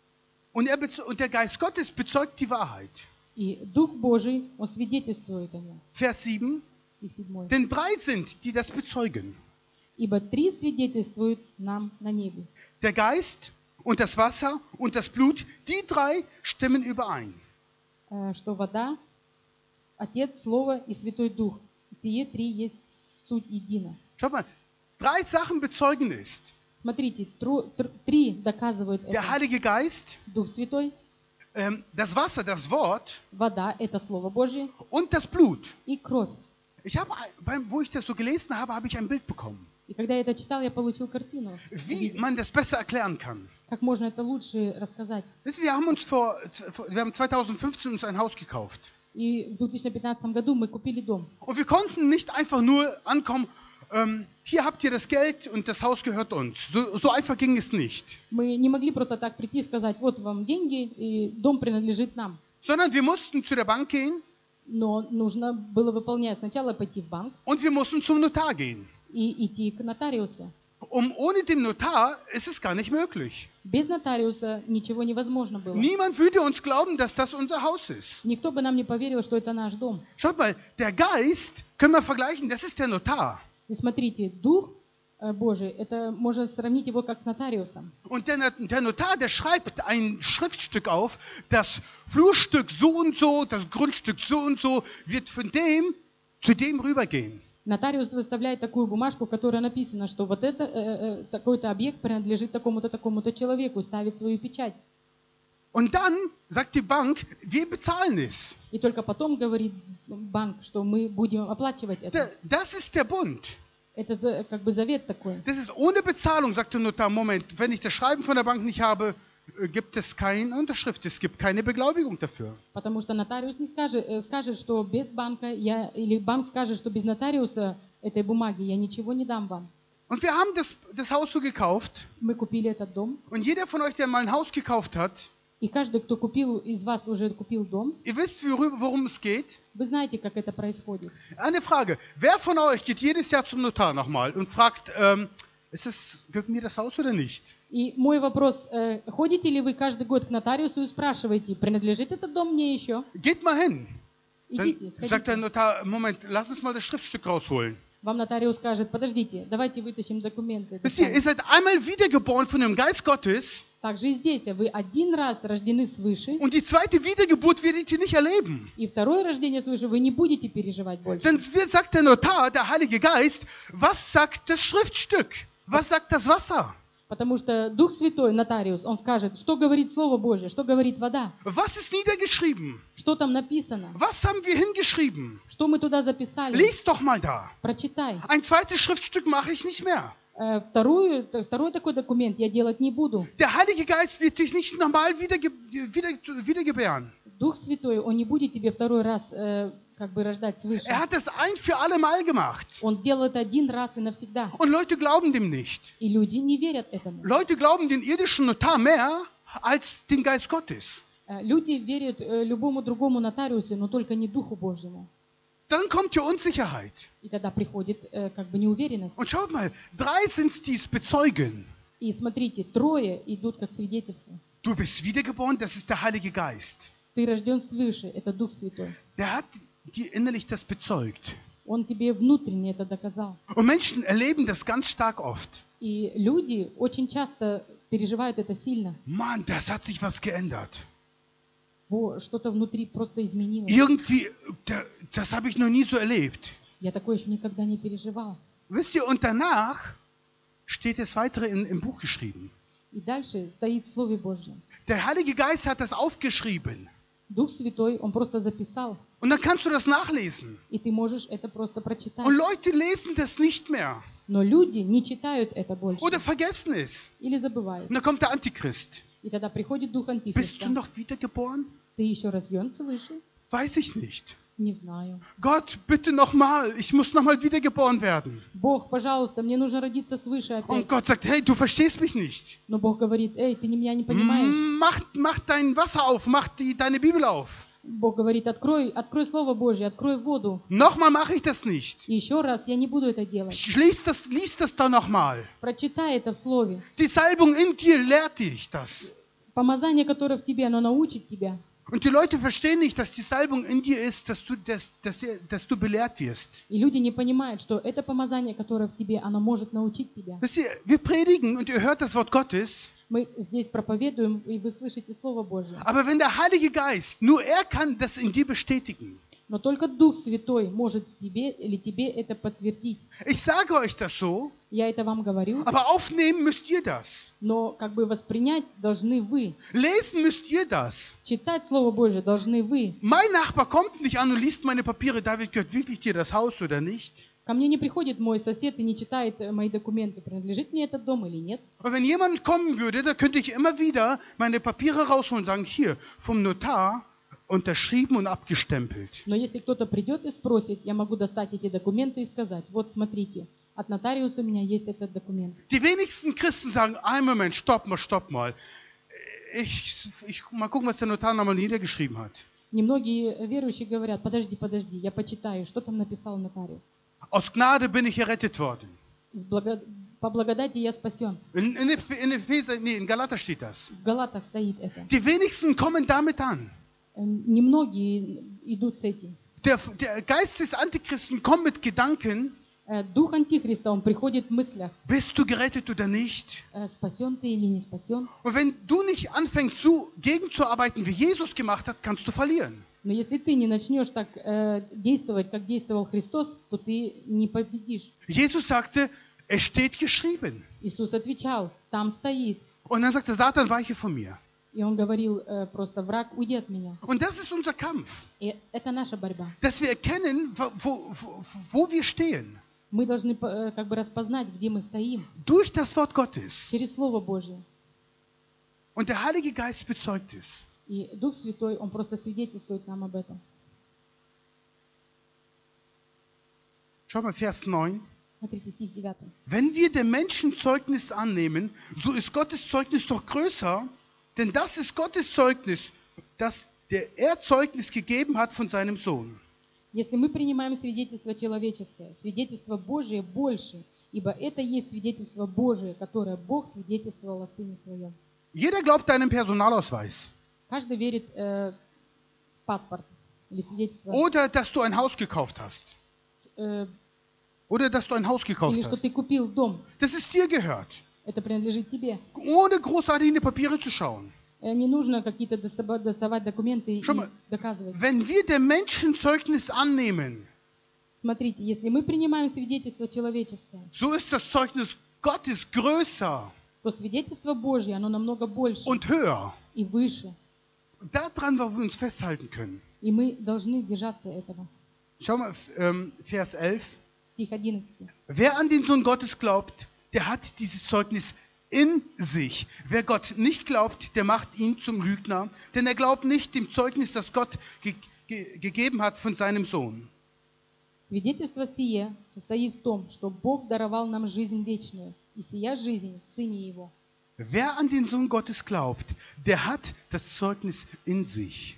Speaker 1: Und, er bez- und der Geist Gottes bezeugt die Wahrheit.
Speaker 2: И Дух Божий, Он свидетельствует о нем.
Speaker 1: Vers sieben.
Speaker 2: Стих седьмой.
Speaker 1: Denn drei sind, die das bezeugen.
Speaker 2: Ибо три свидетельствуют нам на небе.
Speaker 1: Der Geist und das Wasser und das Blut, die drei stimmen überein.
Speaker 2: Э, Что вода, Отец, Слово и Святой Дух. Сие три есть суть едина.
Speaker 1: Schaut mal, drei Sachen bezeugen ist.
Speaker 2: Смотрите, тру- тр- три доказывают
Speaker 1: Der
Speaker 2: это.
Speaker 1: Heilige Geist,
Speaker 2: Дух Святой,
Speaker 1: ähm, das Wasser, das Wort
Speaker 2: вода – это Слово Божье,
Speaker 1: und das Blut.
Speaker 2: и кровь.
Speaker 1: Ich habe, beim, wo ich das so gelesen habe, habe ich ein Bild bekommen,
Speaker 2: И когда я это читал, я получил картину.
Speaker 1: wie man das besser erklären kann.
Speaker 2: Как можно это лучше рассказать?
Speaker 1: Wisst ihr, wir haben uns vor, wir haben zwanzig fünfzehn uns ein Haus gekauft.
Speaker 2: И в две тысячи пятнадцатом году мы купили дом.
Speaker 1: Und wir konnten nicht einfach nur ankommen, ähm, hier habt ihr das Geld und das Haus gehört uns. So, so einfach ging es nicht.
Speaker 2: Мы не могли просто так прийти и сказать, вот вам деньги, и дом принадлежит нам.
Speaker 1: Sondern wir mussten zu der Bank gehen
Speaker 2: Но нужно было выполнять. Сначала пойти в банк
Speaker 1: und wir mussten zum Notar gehen.
Speaker 2: и идти к нотариусу.
Speaker 1: Um, ohne den Notar ist es gar nicht möglich.
Speaker 2: Без нотариуса ничего невозможно было.
Speaker 1: Niemand würde uns glauben, dass das unser Haus ist.
Speaker 2: Никто бы нам не поверил, что это наш дом.
Speaker 1: Schaut mal, der Geist, können wir vergleichen, das ist der Notar.
Speaker 2: И смотрите, Дух э, Божий, это можно сравнить его как с нотариусом.
Speaker 1: Und der, Not- der Notar, der schreibt ein Schriftstück auf, das Flurstück so und so, das Grundstück so und so, wird von dem zu dem rübergehen.
Speaker 2: Нотариус выставляет такую бумажку, в которой написано, что вот это, э, э, такой-то объект принадлежит такому-то, такому-то человеку, ставит свою печать.
Speaker 1: Und dann sagt die Bank, wir bezahlen es.
Speaker 2: И только потом говорит банк, что мы будем оплачивать это.
Speaker 1: Der, das ist der Bund.
Speaker 2: Это за- как бы завет такой.
Speaker 1: Das ist ohne Bezahlung, sagt der Notar. Moment, wenn ich das Schreiben von der Bank nicht habe, äh, gibt es keine Unterschrift, es gibt keine Beglaubigung dafür.
Speaker 2: Потому что нотариус не скажет, э, скажет, что без банка я, или банк скажет, что без нотариуса этой бумаги я ничего не дам вам.
Speaker 1: Und wir haben das, das Haus so gekauft.
Speaker 2: Мы купили этот дом,
Speaker 1: Und jeder von euch, der mal ein Haus gekauft hat,
Speaker 2: и каждый, кто купил из вас уже купил дом,
Speaker 1: ihr wisst, worüber- worum es geht.
Speaker 2: вы знаете, как это происходит.
Speaker 1: Eine Frage. Wer von euch geht jedes Jahr zum Notar nochmal und fragt, ähm, ist es, gehört mir das Haus oder nicht?
Speaker 2: И мой вопрос, э, ходите ли вы каждый год к нотариусу и спрашиваете, принадлежит этот дом мне еще?
Speaker 1: Geht mal hin.
Speaker 2: Идите,
Speaker 1: Dann sagt der
Speaker 2: сходите.
Speaker 1: Notar, Moment, lass uns mal das Schriftstück rausholen.
Speaker 2: Вам нотариус скажет, подождите, давайте вытащим документы.
Speaker 1: Wisst ihr, ihr seid einmal wiedergeboren von dem Geist Gottes
Speaker 2: Также и здесь, вы один раз рождены свыше,
Speaker 1: und die zweite Wiedergeburt werdet ihr nicht erleben.
Speaker 2: и второе рождение свыше вы не будете переживать больше.
Speaker 1: Dann wird- sagt der Notar, der Heilige Geist, was sagt das Schriftstück? Was sagt das Wasser?
Speaker 2: Потому что Дух Святой, нотариус, он скажет, что говорит Слово Божье, что говорит вода,
Speaker 1: Was ist niedergeschrieben?
Speaker 2: что там написано,
Speaker 1: Was haben wir hingeschrieben?
Speaker 2: что мы туда записали.
Speaker 1: Lies doch mal da.
Speaker 2: Прочитай.
Speaker 1: Ein zweites Schriftstück mache ich nicht mehr.
Speaker 2: Э, Вторую, т- второй такой документ я делать не буду.
Speaker 1: Der Heilige Geist wird dich nicht normal wiederge wieder, wiedergebären.
Speaker 2: Дух Святой, он не будет тебе второй раз э, как бы рождать свыше.
Speaker 1: Er hat das ein für alle Mal gemacht.
Speaker 2: Он сделал это один раз и навсегда.
Speaker 1: Und Leute glauben dem nicht.
Speaker 2: И люди не верят этому.
Speaker 1: Leute glauben den irdischen Notar mehr als den Geist Gottes.
Speaker 2: Э, Люди верят э, любому другому нотариусу, но только не Духу Божьему.
Speaker 1: Dann kommt die Unsicherheit.
Speaker 2: И тогда приходит э, как бы неуверенность.
Speaker 1: Und schaut mal, drei sind die es bezeugen.
Speaker 2: И смотрите, трое идут как свидетельство.
Speaker 1: Du bist wiedergeboren, das ist der Heilige Geist.
Speaker 2: Ты рожден свыше, это Дух Святой.
Speaker 1: Der hat dir innerlich das bezeugt.
Speaker 2: Он тебе внутренне это доказал.
Speaker 1: Und Menschen erleben das ganz stark oft.
Speaker 2: И люди очень часто переживают это сильно.
Speaker 1: Mann, das hat sich was geändert.
Speaker 2: Во, что-то внутри просто изменилось.
Speaker 1: Irgendwie, da- das habe ich noch nie so erlebt.
Speaker 2: Я такое еще никогда не переживал.
Speaker 1: Wisst ihr, und danach steht das Weitere in, im Buch geschrieben.
Speaker 2: И дальше стоит в Слове Божьем.
Speaker 1: Der Heilige Geist hat das aufgeschrieben.
Speaker 2: Дух Святой, Он просто записал.
Speaker 1: Und dann kannst du das nachlesen.
Speaker 2: И ты можешь это просто прочитать.
Speaker 1: Und Leute lesen das nicht mehr.
Speaker 2: Но люди не читают это больше.
Speaker 1: Oder vergessen es.
Speaker 2: Или забывают.
Speaker 1: Und dann kommt der Antichrist.
Speaker 2: И тогда приходит Дух
Speaker 1: Bist
Speaker 2: Антихриста.
Speaker 1: du noch wiedergeboren?
Speaker 2: Ты еще рожден свыше?
Speaker 1: Weiß ich nicht.
Speaker 2: Не знаю.
Speaker 1: Gott, bitte nochmal. Ich muss nochmal wiedergeboren werden.
Speaker 2: Бог, пожалуйста, мне нужно родиться свыше опять.
Speaker 1: Und Gott sagt, hey, du verstehst mich nicht.
Speaker 2: Но Бог говорит, эй, ты не- меня не понимаешь.
Speaker 1: Mach, mach dein Wasser auf, mach die, deine Bibel auf.
Speaker 2: Бог говорит, открой, открой Слово Божье, открой воду.
Speaker 1: Nochmal mache ich das nicht.
Speaker 2: И еще раз, я не буду это делать.
Speaker 1: Lies das, lies das da nochmal.
Speaker 2: Прочитай это в Слове.
Speaker 1: Die Salbung in dir lehrt dich das.
Speaker 2: Помазание, которое в тебе, оно научит тебя.
Speaker 1: Und die Leute verstehen nicht, dass die Salbung in dir ist, dass du, dass, dass, dass du belehrt wirst.
Speaker 2: И люди не понимают, что это помазание, которое в тебе, оно может научить тебя.
Speaker 1: Wisst ihr, wir predigen und ihr hört das Wort Gottes,
Speaker 2: Мы здесь проповедуем, и вы слышите Слово Божье.
Speaker 1: aber wenn der Heilige Geist, nur er kann das in dir bestätigen.
Speaker 2: Но только Дух Святой может в тебе или тебе это подтвердить.
Speaker 1: Ich sage euch das so,
Speaker 2: Я это вам говорю,
Speaker 1: aber aufnehmen müsst ihr das.
Speaker 2: но как бы воспринять должны вы.
Speaker 1: Lesen müsst ihr das.
Speaker 2: Читать Слово Божье должны вы.
Speaker 1: Mein Nachbar kommt nicht an und liest meine Papiere. David, gehört wirklich dir das Haus oder nicht?
Speaker 2: Ко мне не приходит мой сосед и не читает э, мои документы, принадлежит мне этот дом или нет.
Speaker 1: Und wenn jemand kommen würde, dann könnte ich immer wieder meine Papiere rausholen und sagen, hier, vom Notar, unterschrieben und abgestempelt.
Speaker 2: Но если кто-то придет и спросит, я могу достать эти документы и сказать, вот смотрите, от нотариуса у меня есть этот документ.
Speaker 1: Die wenigsten Christen sagen, ein Moment, stopp mal, stopp mal. Ich, ich mal gucken, was der Notar nochmal niedergeschrieben hat.
Speaker 2: Немногие верующие говорят, подожди, подожди, я почитаю, что там написал нотариус.
Speaker 1: Aus Gnade bin ich errettet worden.
Speaker 2: Из благо- По благодати я спасен.
Speaker 1: In, in, in, Epheser, nee, in Galater steht das.
Speaker 2: В Галатах стоит это.
Speaker 1: Die wenigsten kommen damit an.
Speaker 2: Эм, Немногие идут с этим.
Speaker 1: Der, der Geist des Antichristen kommt mit Gedanken,
Speaker 2: Э, Дух Антихриста, он приходит в мыслях,
Speaker 1: bist du gerettet oder nicht?
Speaker 2: э, спасен ты или не спасен.
Speaker 1: Und wenn du nicht anfängst, so gegenzuarbeiten, wie Jesus gemacht hat, kannst du verlieren.
Speaker 2: Но если ты не начнешь так э, действовать, как действовал Христос, то ты не победишь.
Speaker 1: Jesus sagte, es steht geschrieben.
Speaker 2: Иисус отвечал, там стоит.
Speaker 1: Und dann sagte Satan, weiche von mir.
Speaker 2: И он говорил э, просто, враг, уйди от меня.
Speaker 1: Und das ist unser Kampf,
Speaker 2: И это наша борьба.
Speaker 1: dass wir erkennen, wo, wo, wo wir stehen.
Speaker 2: Мы должны э, как бы распознать, где мы стоим,
Speaker 1: Durch das Wort Gottes.
Speaker 2: через Слово Божье.
Speaker 1: Und der Heilige Geist bezeugt es.
Speaker 2: И Дух Святой, Он просто свидетельствует нам об этом.
Speaker 1: Schau mal, Vers neun.
Speaker 2: Смотрите, стих девятый.
Speaker 1: Wenn wir der Menschen Zeugnis annehmen, so ist Gottes Zeugnis doch größer, denn das ist Gottes Zeugnis, dass der er Zeugnis gegeben hat von seinem Sohn.
Speaker 2: Если мы принимаем свидетельство человеческое, свидетельство Божие больше, ибо это есть свидетельство Божие, которое Бог свидетельствовал о Сыне Своем.
Speaker 1: Jeder glaubt deinem Personalausweis.
Speaker 2: Каждый верит э, в паспорт или свидетельство,
Speaker 1: Oder dass du ein Haus gekauft hast.
Speaker 2: э,
Speaker 1: Oder dass du ein Haus gekauft
Speaker 2: или что
Speaker 1: hast.
Speaker 2: ты купил дом.
Speaker 1: Das ist dir gehört.
Speaker 2: Это принадлежит тебе.
Speaker 1: Ohne großartig in die Papiere zu schauen.
Speaker 2: Э, Не нужно какие-то доста- доставать документы и
Speaker 1: Schau mal.
Speaker 2: доказывать.
Speaker 1: Wenn wir der Menschen Zeugnis annehmen,
Speaker 2: Смотрите, если мы принимаем свидетельство человеческое,
Speaker 1: so ist das Zeugnis Gottes größer
Speaker 2: то свидетельство Божье, оно намного больше
Speaker 1: und höher.
Speaker 2: и выше.
Speaker 1: Daran, wo wir uns festhalten können.
Speaker 2: И мы должны держаться этого.
Speaker 1: Schau mal, ähm, Vers elf.
Speaker 2: Стих одиннадцатый.
Speaker 1: Wer an den Sohn Gottes glaubt, der hat dieses Zeugnis in sich. Wer Gott nicht glaubt, der macht ihn zum Lügner, denn er glaubt nicht dem Zeugnis, das Gott ge ge gegeben hat von seinem Sohn.
Speaker 2: Свидетельство сие состоит в том, что Бог даровал нам жизнь вечную, и сия жизнь в Сыне Его.
Speaker 1: Wer an den Sohn Gottes glaubt, der hat das Zeugnis in sich.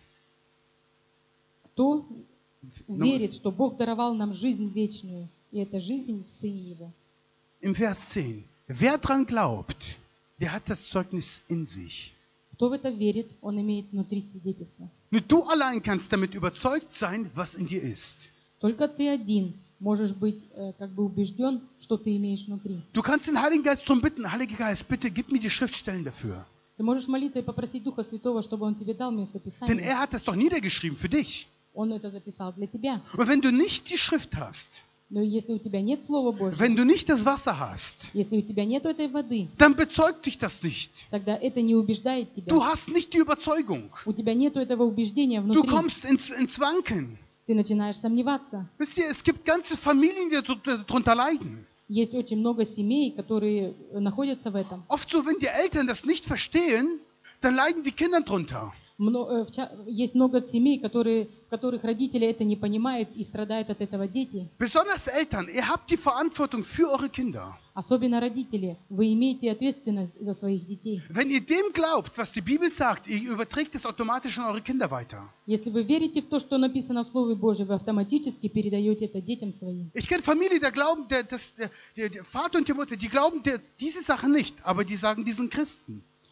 Speaker 2: Кто верит, что Бог даровал нам жизнь вечную, и эта жизнь в Сыне Его.
Speaker 1: Im Vers zehn. Wer dran glaubt, der hat das Zeugnis in sich.
Speaker 2: Кто в это верит, он имеет внутри свидетельство.
Speaker 1: Nur du allein kannst damit überzeugt sein, was in dir ist.
Speaker 2: Только ты один можешь быть э, как бы убежден, что ты имеешь внутри.
Speaker 1: Du kannst den Heiligen Geist darum bitten, Heiliger Geist, bitte gib mir die Schriftstellen dafür.
Speaker 2: Ты можешь молиться и попросить Духа Святого, чтобы Он тебе дал
Speaker 1: Denn
Speaker 2: местописание.
Speaker 1: er hat das doch niedergeschrieben für dich.
Speaker 2: Он это записал для тебя.
Speaker 1: Und wenn du nicht die Schrift hast,
Speaker 2: Но если у тебя нет Слова Божьего,
Speaker 1: wenn du nicht das Wasser hast,
Speaker 2: если у тебя нет этой воды,
Speaker 1: dann bezeugt dich das nicht.
Speaker 2: тогда это не убеждает тебя.
Speaker 1: Du hast nicht die Überzeugung.
Speaker 2: У тебя нет этого убеждения
Speaker 1: Du
Speaker 2: внутри.
Speaker 1: kommst ins, ins Wanken.
Speaker 2: Ты начинаешь сомневаться.
Speaker 1: Wisst ihr, es gibt ganze Familien, die darunter leiden.
Speaker 2: Есть очень много семей, которые находятся в этом.
Speaker 1: Oft so, wenn die Eltern das nicht verstehen, dann leiden die Kinder drunter.
Speaker 2: Мно- э, в ча- Есть много семей, которые, в которых родители это не понимают и страдают от этого дети.
Speaker 1: Besonders Eltern, ihr habt die Verantwortung für eure Kinder.
Speaker 2: Особенно родители. Вы имеете ответственность за своих детей.
Speaker 1: Wenn ihr dem glaubt, was die Bibel sagt, ihr überträgt es automatisch an eure Kinder weiter.
Speaker 2: Если вы верите в то, что написано в Слове Божьем, вы автоматически передаете это детям своим.
Speaker 1: Ich kenne Familien, der glauben, der, das, der, der, der Vater und die Mutter, die glauben der, diese Sache nicht, aber die sagen, die sind Christen.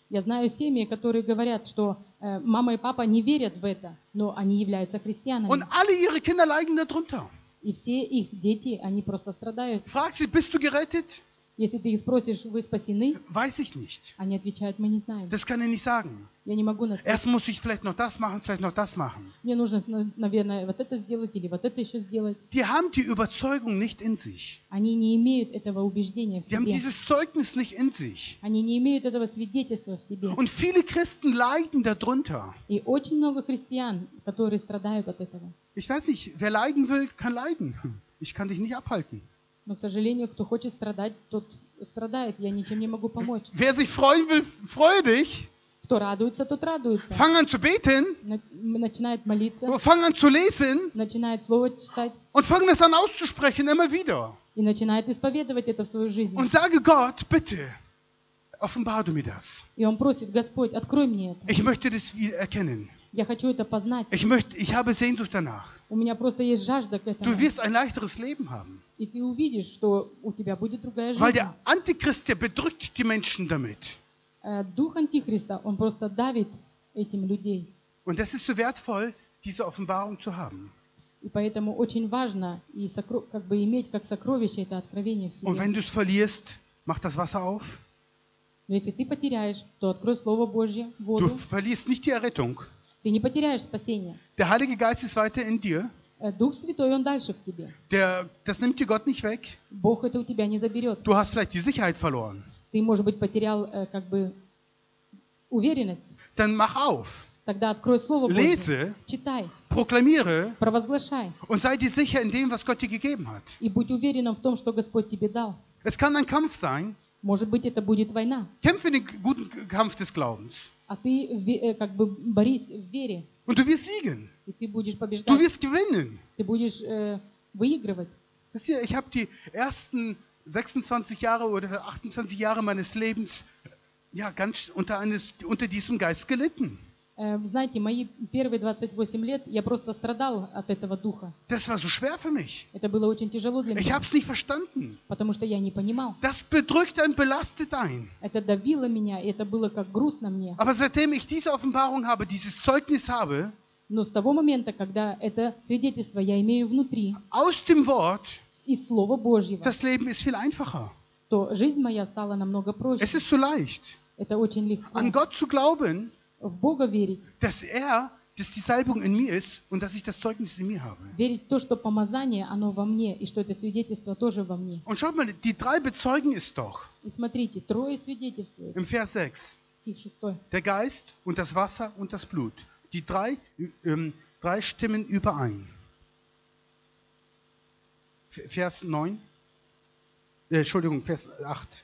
Speaker 2: Я знаю семьи, которые говорят, что э, мама и папа не верят в это, но они являются христианами.
Speaker 1: Und alle ihre Kinder leiden darunter.
Speaker 2: И все их дети, они просто страдают.
Speaker 1: Frag sie, bist du gerettet?
Speaker 2: Если ты их спросишь, вы спасены?
Speaker 1: Weiß ich nicht.
Speaker 2: Они отвечают, мы не знаем.
Speaker 1: Das kann er nicht sagen.
Speaker 2: Я не могу назвать.
Speaker 1: Erst muss ich vielleicht noch das machen, vielleicht noch das machen.
Speaker 2: Мне нужно, на- наверное, вот это сделать или вот это еще сделать.
Speaker 1: Die haben die Überzeugung nicht in sich.
Speaker 2: Они не имеют этого убеждения в
Speaker 1: Die haben
Speaker 2: себе.
Speaker 1: dieses Zeugnis nicht in sich.
Speaker 2: Они не имеют этого свидетельства в себе.
Speaker 1: Und viele Christen leiden darunter.
Speaker 2: И очень много христиан, которые страдают от этого.
Speaker 1: Ich weiß nicht, wer leiden will, kann leiden. Ich kann dich nicht abhalten.
Speaker 2: Но, к сожалению, кто хочет страдать, тот страдает. Я ничем не могу помочь.
Speaker 1: Wer sich freuen will, freue dich.
Speaker 2: Кто радуется, тот радуется.
Speaker 1: Fang an zu beten.
Speaker 2: На- Начинает молиться,
Speaker 1: Fang an zu lesen.
Speaker 2: начинает слово читать
Speaker 1: Und fang das an auszusprechen, immer wieder.
Speaker 2: и начинает исповедовать это в свою жизнь.
Speaker 1: Und sage Gott, bitte, offenbar du mir das.
Speaker 2: И он просит: Господь, открой мне это.
Speaker 1: Ich möchte das wieder erkennen.
Speaker 2: Я хочу это познать.
Speaker 1: Ich, möchte, ich habe Sehnsucht danach.
Speaker 2: У меня просто есть жажда к этому.
Speaker 1: Du wirst ein leichteres Leben haben.
Speaker 2: И ты увидишь, что у тебя будет другая
Speaker 1: Weil
Speaker 2: жизнь.
Speaker 1: der Antichrist, der bedrückt die Menschen damit.
Speaker 2: Э, Дух Антихриста, он просто давит этим людей.
Speaker 1: Und das ist so wertvoll, diese Offenbarung zu haben.
Speaker 2: И поэтому очень важно и сокро- как бы иметь как сокровище это откровение в
Speaker 1: Und
Speaker 2: себе.
Speaker 1: wenn du es verlierst, mach das Wasser auf.
Speaker 2: Но если ты потеряешь, то открой Слово Божье,
Speaker 1: Du
Speaker 2: воду.
Speaker 1: verlierst nicht die Errettung.
Speaker 2: Ты не потеряешь спасение.
Speaker 1: Der Heilige Geist ist weiter in dir.
Speaker 2: Э, Дух Святой, он дальше в тебе.
Speaker 1: Der, das nimmt dir Gott nicht weg.
Speaker 2: Бог это у тебя не заберет.
Speaker 1: Du hast vielleicht die Sicherheit verloren.
Speaker 2: Ты, может быть, потерял э, как бы уверенность.
Speaker 1: Dann mach auf.
Speaker 2: Тогда открой Слово Божье.
Speaker 1: Lese,
Speaker 2: Читай,
Speaker 1: proklamiere
Speaker 2: провозглашай.
Speaker 1: und sei dir sicher in dem, was Gott dir gegeben hat.
Speaker 2: И будь уверенным в том, что Господь тебе дал.
Speaker 1: Es kann ein Kampf sein.
Speaker 2: Может быть, это будет война.
Speaker 1: Kämpfe den guten Kampf des Glaubens.
Speaker 2: А ты ве- э, как бы борись в вере.
Speaker 1: Und du wirst siegen.
Speaker 2: И ты будешь
Speaker 1: Du
Speaker 2: побеждать.
Speaker 1: wirst gewinnen.
Speaker 2: Ты будешь э, выигрывать.
Speaker 1: Wisst ihr, ich habe die ersten sechsundzwanzig Jahre oder achtundzwanzig Jahre meines Lebens ja, ganz unter, eines, unter diesem Geist gelitten.
Speaker 2: Э, Знаете, мои первые двадцать восемь лет я просто страдал от этого духа.
Speaker 1: Das war so schwer für mich.
Speaker 2: Это было очень тяжело для
Speaker 1: Ich
Speaker 2: меня,
Speaker 1: habe es nicht verstanden.
Speaker 2: потому что я не понимал.
Speaker 1: Das bedrückt einen, belastet einen.
Speaker 2: Это давило меня, и это было как груз на мне.
Speaker 1: Aber seitdem ich diese Offenbarung habe, dieses Zeugnis habe,
Speaker 2: Но с того момента, когда это свидетельство я имею внутри,
Speaker 1: aus dem Wort,
Speaker 2: из Слова Божьего,
Speaker 1: das Leben ist viel einfacher.
Speaker 2: то жизнь моя стала намного
Speaker 1: Es
Speaker 2: проще.
Speaker 1: ist so leicht,
Speaker 2: Это очень легко.
Speaker 1: an Gott zu glauben,
Speaker 2: В Бога верить.
Speaker 1: dass er, dass die Salbung in mir ist und dass ich das Zeugnis in mir habe.
Speaker 2: Верить в то, что помазание, оно во мне, и что это свидетельство тоже во мне.
Speaker 1: Und schaut mal, die drei bezeugen es doch.
Speaker 2: И смотрите, трое свидетельствуют.
Speaker 1: Im Vers sechs.
Speaker 2: Стих шестой.
Speaker 1: Der Geist und das Wasser und das Blut. Die drei, ähm, drei stimmen überein. V- Vers neun. Äh, Entschuldigung, Vers acht.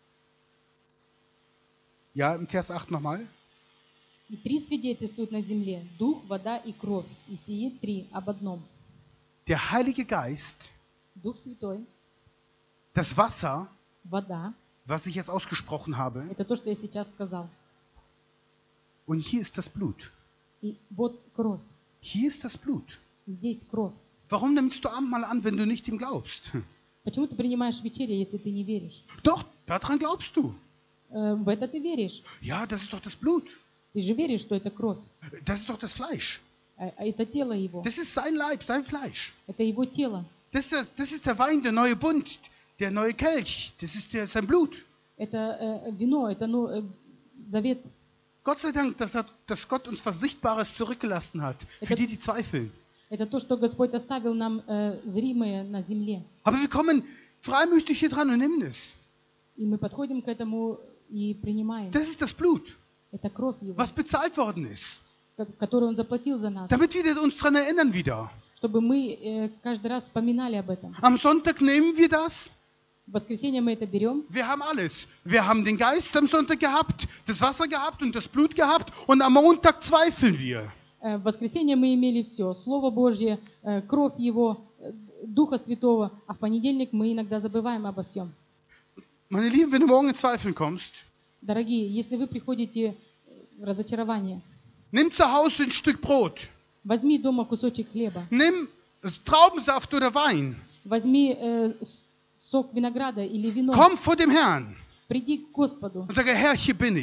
Speaker 1: Ja, im Vers acht nochmal.
Speaker 2: И три свидетельствуют на земле: дух, вода и кровь. И сии три об одном.
Speaker 1: Der Heilige Geist,
Speaker 2: Дух Святой,
Speaker 1: das Wasser,
Speaker 2: вода.
Speaker 1: was ich jetzt ausgesprochen habe,
Speaker 2: Это то, что я сейчас сказал.
Speaker 1: und hier ist das Blut.
Speaker 2: И вот кровь.
Speaker 1: Hier ist das Blut.
Speaker 2: Здесь кровь.
Speaker 1: Warum nimmst du Abendmahl an, wenn du nicht ihm glaubst?
Speaker 2: Почему ты принимаешь вечерю, если ты не веришь?
Speaker 1: Doch, daran glaubst du.
Speaker 2: Э, в это ты веришь.
Speaker 1: Ja, das ist doch das Blut.
Speaker 2: Ты же веришь, что это кровь.
Speaker 1: Das ist doch das Fleisch.
Speaker 2: А, а это тело его.
Speaker 1: Das ist sein Leib, sein Fleisch.
Speaker 2: Это его тело.
Speaker 1: Das ist, das, das ist der Wein, der neue Bund, der neue Kelch. Das ist der, sein Blut.
Speaker 2: Это э, вино, это ну, э, завет.
Speaker 1: Gott sei Dank, dass, er, dass Gott uns was Sichtbares zurückgelassen hat. Für die, die zweifeln.
Speaker 2: Это то, что Господь оставил нам э, зримое на земле.
Speaker 1: Aber wir kommen freimütig hier dran und nehmen es.
Speaker 2: И мы подходим к этому и принимаем.
Speaker 1: Das ist das Blut,
Speaker 2: Это кровь его,
Speaker 1: was bezahlt worden ist.
Speaker 2: ко- которую он заплатил за нас.
Speaker 1: Damit wir uns daran erinnern wieder.
Speaker 2: Чтобы мы э, каждый раз вспоминали об этом.
Speaker 1: Am Sonntag nehmen wir das.
Speaker 2: В воскресенье мы это берем.
Speaker 1: Wir haben alles. Wir haben den Geist am Sonntag gehabt, das Wasser gehabt und das Blut gehabt. Und am Montag zweifeln wir.
Speaker 2: Э, В воскресенье мы имели все. Слово Божье, э, кровь Его, э, Духа Святого. А в понедельник мы иногда забываем обо всем.
Speaker 1: Meine Lieben, wenn du morgen in Zweifeln kommst,
Speaker 2: Дорогие, если вы приходите в разочарование,
Speaker 1: nimm zu Hause ein Stück Brot.
Speaker 2: возьми дома кусочек хлеба.
Speaker 1: Nimm Traubensaft oder Wein.
Speaker 2: Возьми э, с- сок винограда или вино.
Speaker 1: Komm vor dem Herrn
Speaker 2: Приди к Господу
Speaker 1: und sage, Herr, hier bin ich.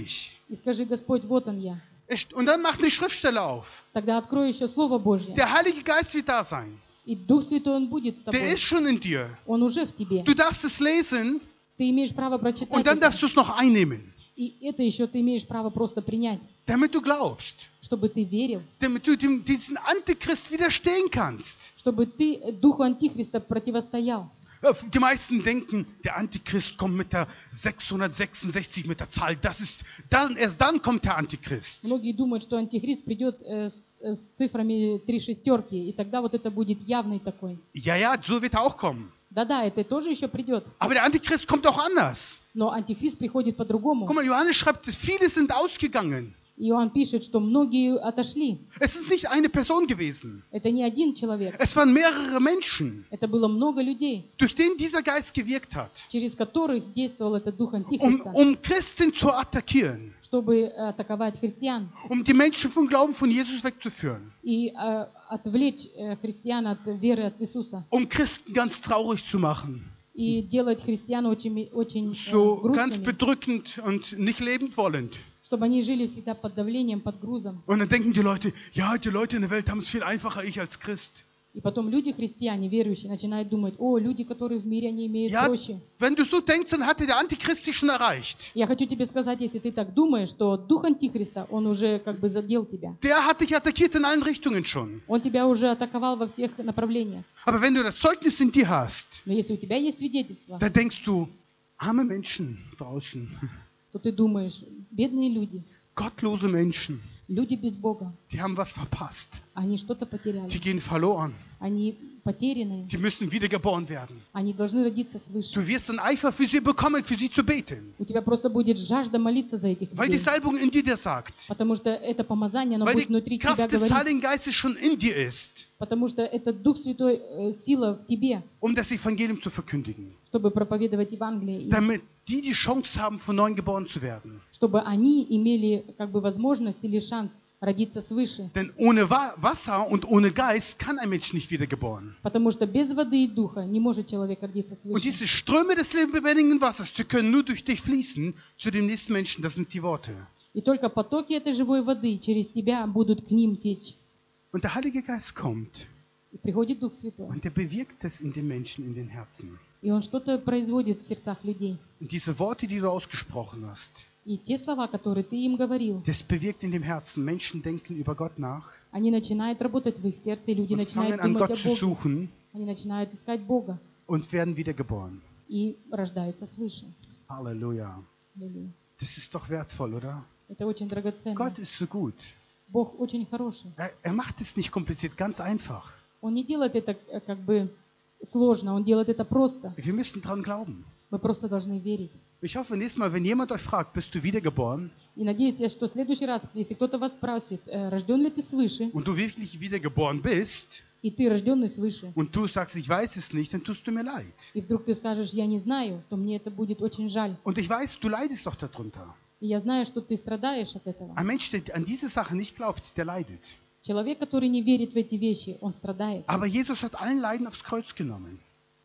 Speaker 2: и скажи: Господь, вот он я.
Speaker 1: Es- Und dann mach eine Schriftstelle auf.
Speaker 2: Тогда открой еще Слово Божье.
Speaker 1: Der Heilige Geist wird da sein.
Speaker 2: И Дух Святой, Он будет с
Speaker 1: Der
Speaker 2: тобой.
Speaker 1: ist schon in dir.
Speaker 2: Он уже в тебе.
Speaker 1: Du darfst es lesen
Speaker 2: Ты имеешь право прочитать
Speaker 1: und dann
Speaker 2: это.
Speaker 1: darfst du es noch einnehmen,
Speaker 2: И это еще ты имеешь право просто принять,
Speaker 1: damit du glaubst,
Speaker 2: чтобы ты верил,
Speaker 1: damit du dem, diesem Antichrist widerstehen kannst.
Speaker 2: чтобы ты Духу Антихриста противостоял.
Speaker 1: Die meisten denken, der Antichrist kommt mit der sechshundertsechsundsechzig, mit der Zahl. Das ist dann, erst dann kommt der Antichrist.
Speaker 2: Многие думают, что Антихрист придет э, с, э, с цифрами три шестерки, и тогда вот это будет явный такой.
Speaker 1: Ja, ja, so wird er auch kommen.
Speaker 2: Да-да, это тоже еще придет.
Speaker 1: Aber der Antichrist kommt auch anders.
Speaker 2: Но Антихрист приходит по-другому.
Speaker 1: Guck mal, Johannes schreibt, viele sind ausgegangen.
Speaker 2: Иоанн пишет, что многие отошли.
Speaker 1: Es ist nicht eine Person gewesen.
Speaker 2: Это не один человек.
Speaker 1: Es waren mehrere Menschen,
Speaker 2: Это было много людей,
Speaker 1: durch den dieser Geist gewirkt hat,
Speaker 2: через которых действовал этот дух
Speaker 1: um,
Speaker 2: Антихриста,
Speaker 1: um Christen zu attackieren,
Speaker 2: чтобы атаковать христиан
Speaker 1: um die Menschen vom Glauben von Jesus wegzuführen,
Speaker 2: и э, отвлечь э, христиан от веры от Иисуса.
Speaker 1: um Christen ganz traurig zu machen,
Speaker 2: И делать христиан очень, очень э,
Speaker 1: so ganz
Speaker 2: грустными,
Speaker 1: bedrückend und nicht lebend wollend.
Speaker 2: чтобы они жили всегда под давлением, под грузом.
Speaker 1: Und dann denken die Leute, ja, die Leute in der Welt haben es viel einfacher, ich als Christ.
Speaker 2: И потом люди, христиане, верующие, начинают думать: о, люди, которые в мире, они имеют
Speaker 1: Ja,
Speaker 2: проще.
Speaker 1: wenn du so denkst, dann hatte der Antichrist dich schon erreicht.
Speaker 2: Я хочу тебе сказать, если ты так думаешь, что дух Антихриста, он уже как бы задел тебя.
Speaker 1: Der hat dich attackiert in allen Richtungen schon.
Speaker 2: Он тебя уже атаковал во всех направлениях.
Speaker 1: Aber wenn du das Zeugnis in dir hast,
Speaker 2: Но если у тебя есть свидетельство,
Speaker 1: dann denkst du, arme Menschen draußen,
Speaker 2: то ты думаешь: бедные люди,
Speaker 1: gottlose Menschen,
Speaker 2: люди без Бога,
Speaker 1: die haben was verpasst.
Speaker 2: они что-то потеряли.
Speaker 1: Die gehen verloren.
Speaker 2: Они потерянные,
Speaker 1: Die müssen wiedergeboren werden.
Speaker 2: они должны родиться свыше.
Speaker 1: Du wirst einen Eifer für sie bekommen, für sie zu beten.
Speaker 2: У тебя просто будет жажда молиться за этих
Speaker 1: Weil die
Speaker 2: людей.
Speaker 1: Salbung in dir dir sagt.
Speaker 2: Потому что это помазание, оно
Speaker 1: Weil
Speaker 2: будет
Speaker 1: die
Speaker 2: внутри тебя
Speaker 1: Kraft des
Speaker 2: говорить.
Speaker 1: Heiligen Geistes schon in dir ist,
Speaker 2: Потому что это Дух Святой, э, сила в тебе,
Speaker 1: um das Evangelium zu verkündigen.
Speaker 2: чтобы проповедовать Евангелие. И
Speaker 1: Damit die die Chance haben, von neuem geboren zu werden.
Speaker 2: чтобы они имели как бы возможность или шанс родиться свыше.
Speaker 1: Denn ohne Wa- Wasser und ohne Geist kann ein Mensch nicht wiedergeboren.
Speaker 2: Потому что без воды и духа не может человек родиться
Speaker 1: Und
Speaker 2: свыше.
Speaker 1: diese Ströme des lebendigen Wassers, die können nur durch dich fließen zu dem nächsten Menschen. Das sind die Worte.
Speaker 2: И только потоки этой живой воды через тебя будут к ним течь.
Speaker 1: Und der Heilige Geist kommt
Speaker 2: И приходит Дух Святой.
Speaker 1: und der bewirkt es in den Menschen, in den Herzen.
Speaker 2: И Он что-то производит в сердцах людей.
Speaker 1: Und diese Worte, die du ausgesprochen hast,
Speaker 2: И те слова, которые ты им говорил,
Speaker 1: das bewirkt in dem Herzen. Menschen denken über Gott nach
Speaker 2: они начинают работать в их сердце, и люди
Speaker 1: und
Speaker 2: начинают
Speaker 1: fangen an,
Speaker 2: думать
Speaker 1: Gott
Speaker 2: о
Speaker 1: zu
Speaker 2: Боге.
Speaker 1: suchen
Speaker 2: Они начинают искать Бога
Speaker 1: und werden wiedergeboren.
Speaker 2: и рождаются свыше.
Speaker 1: Halleluja.
Speaker 2: Аллилуйя.
Speaker 1: Das ist doch wertvoll, oder?
Speaker 2: Это очень драгоценно.
Speaker 1: Gott ist so gut.
Speaker 2: Бог очень хороший.
Speaker 1: Er, er macht es nicht kompliziert, ganz einfach.
Speaker 2: Он не делает это э, как бы сложно, Он делает это просто.
Speaker 1: Wir müssen dran glauben.
Speaker 2: Мы просто должны верить.
Speaker 1: Ich hoffe, nächstes Mal, wenn jemand euch fragt, bist du wiedergeboren?
Speaker 2: И надеюсь, я, что в следующий раз, если кто-то вас спросит, э, рожден ли ты свыше,
Speaker 1: Und du wirklich wiedergeboren bist
Speaker 2: и ты рожденный свыше,
Speaker 1: und du sagst, ich weiß es nicht, dann tust du mir leid.
Speaker 2: и вдруг ты скажешь: я не знаю, то мне это будет очень жаль.
Speaker 1: Und ich weiß, du leidest doch darunter.
Speaker 2: И я знаю, что ты страдаешь от этого.
Speaker 1: Ein Mensch, der an diese Sache nicht glaubt, der leidet.
Speaker 2: Человек, который не верит в эти вещи, он страдает.
Speaker 1: Aber Jesus hat allen Leiden aufs Kreuz genommen.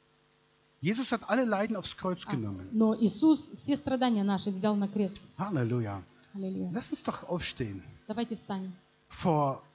Speaker 1: Jesus hat alle Leiden aufs Kreuz
Speaker 2: А,
Speaker 1: genommen.
Speaker 2: Но Иисус все страдания наши взял на крест.
Speaker 1: Halleluja.
Speaker 2: Аллилуйя.
Speaker 1: Lass uns doch aufstehen.
Speaker 2: Давайте встанем.
Speaker 1: Vor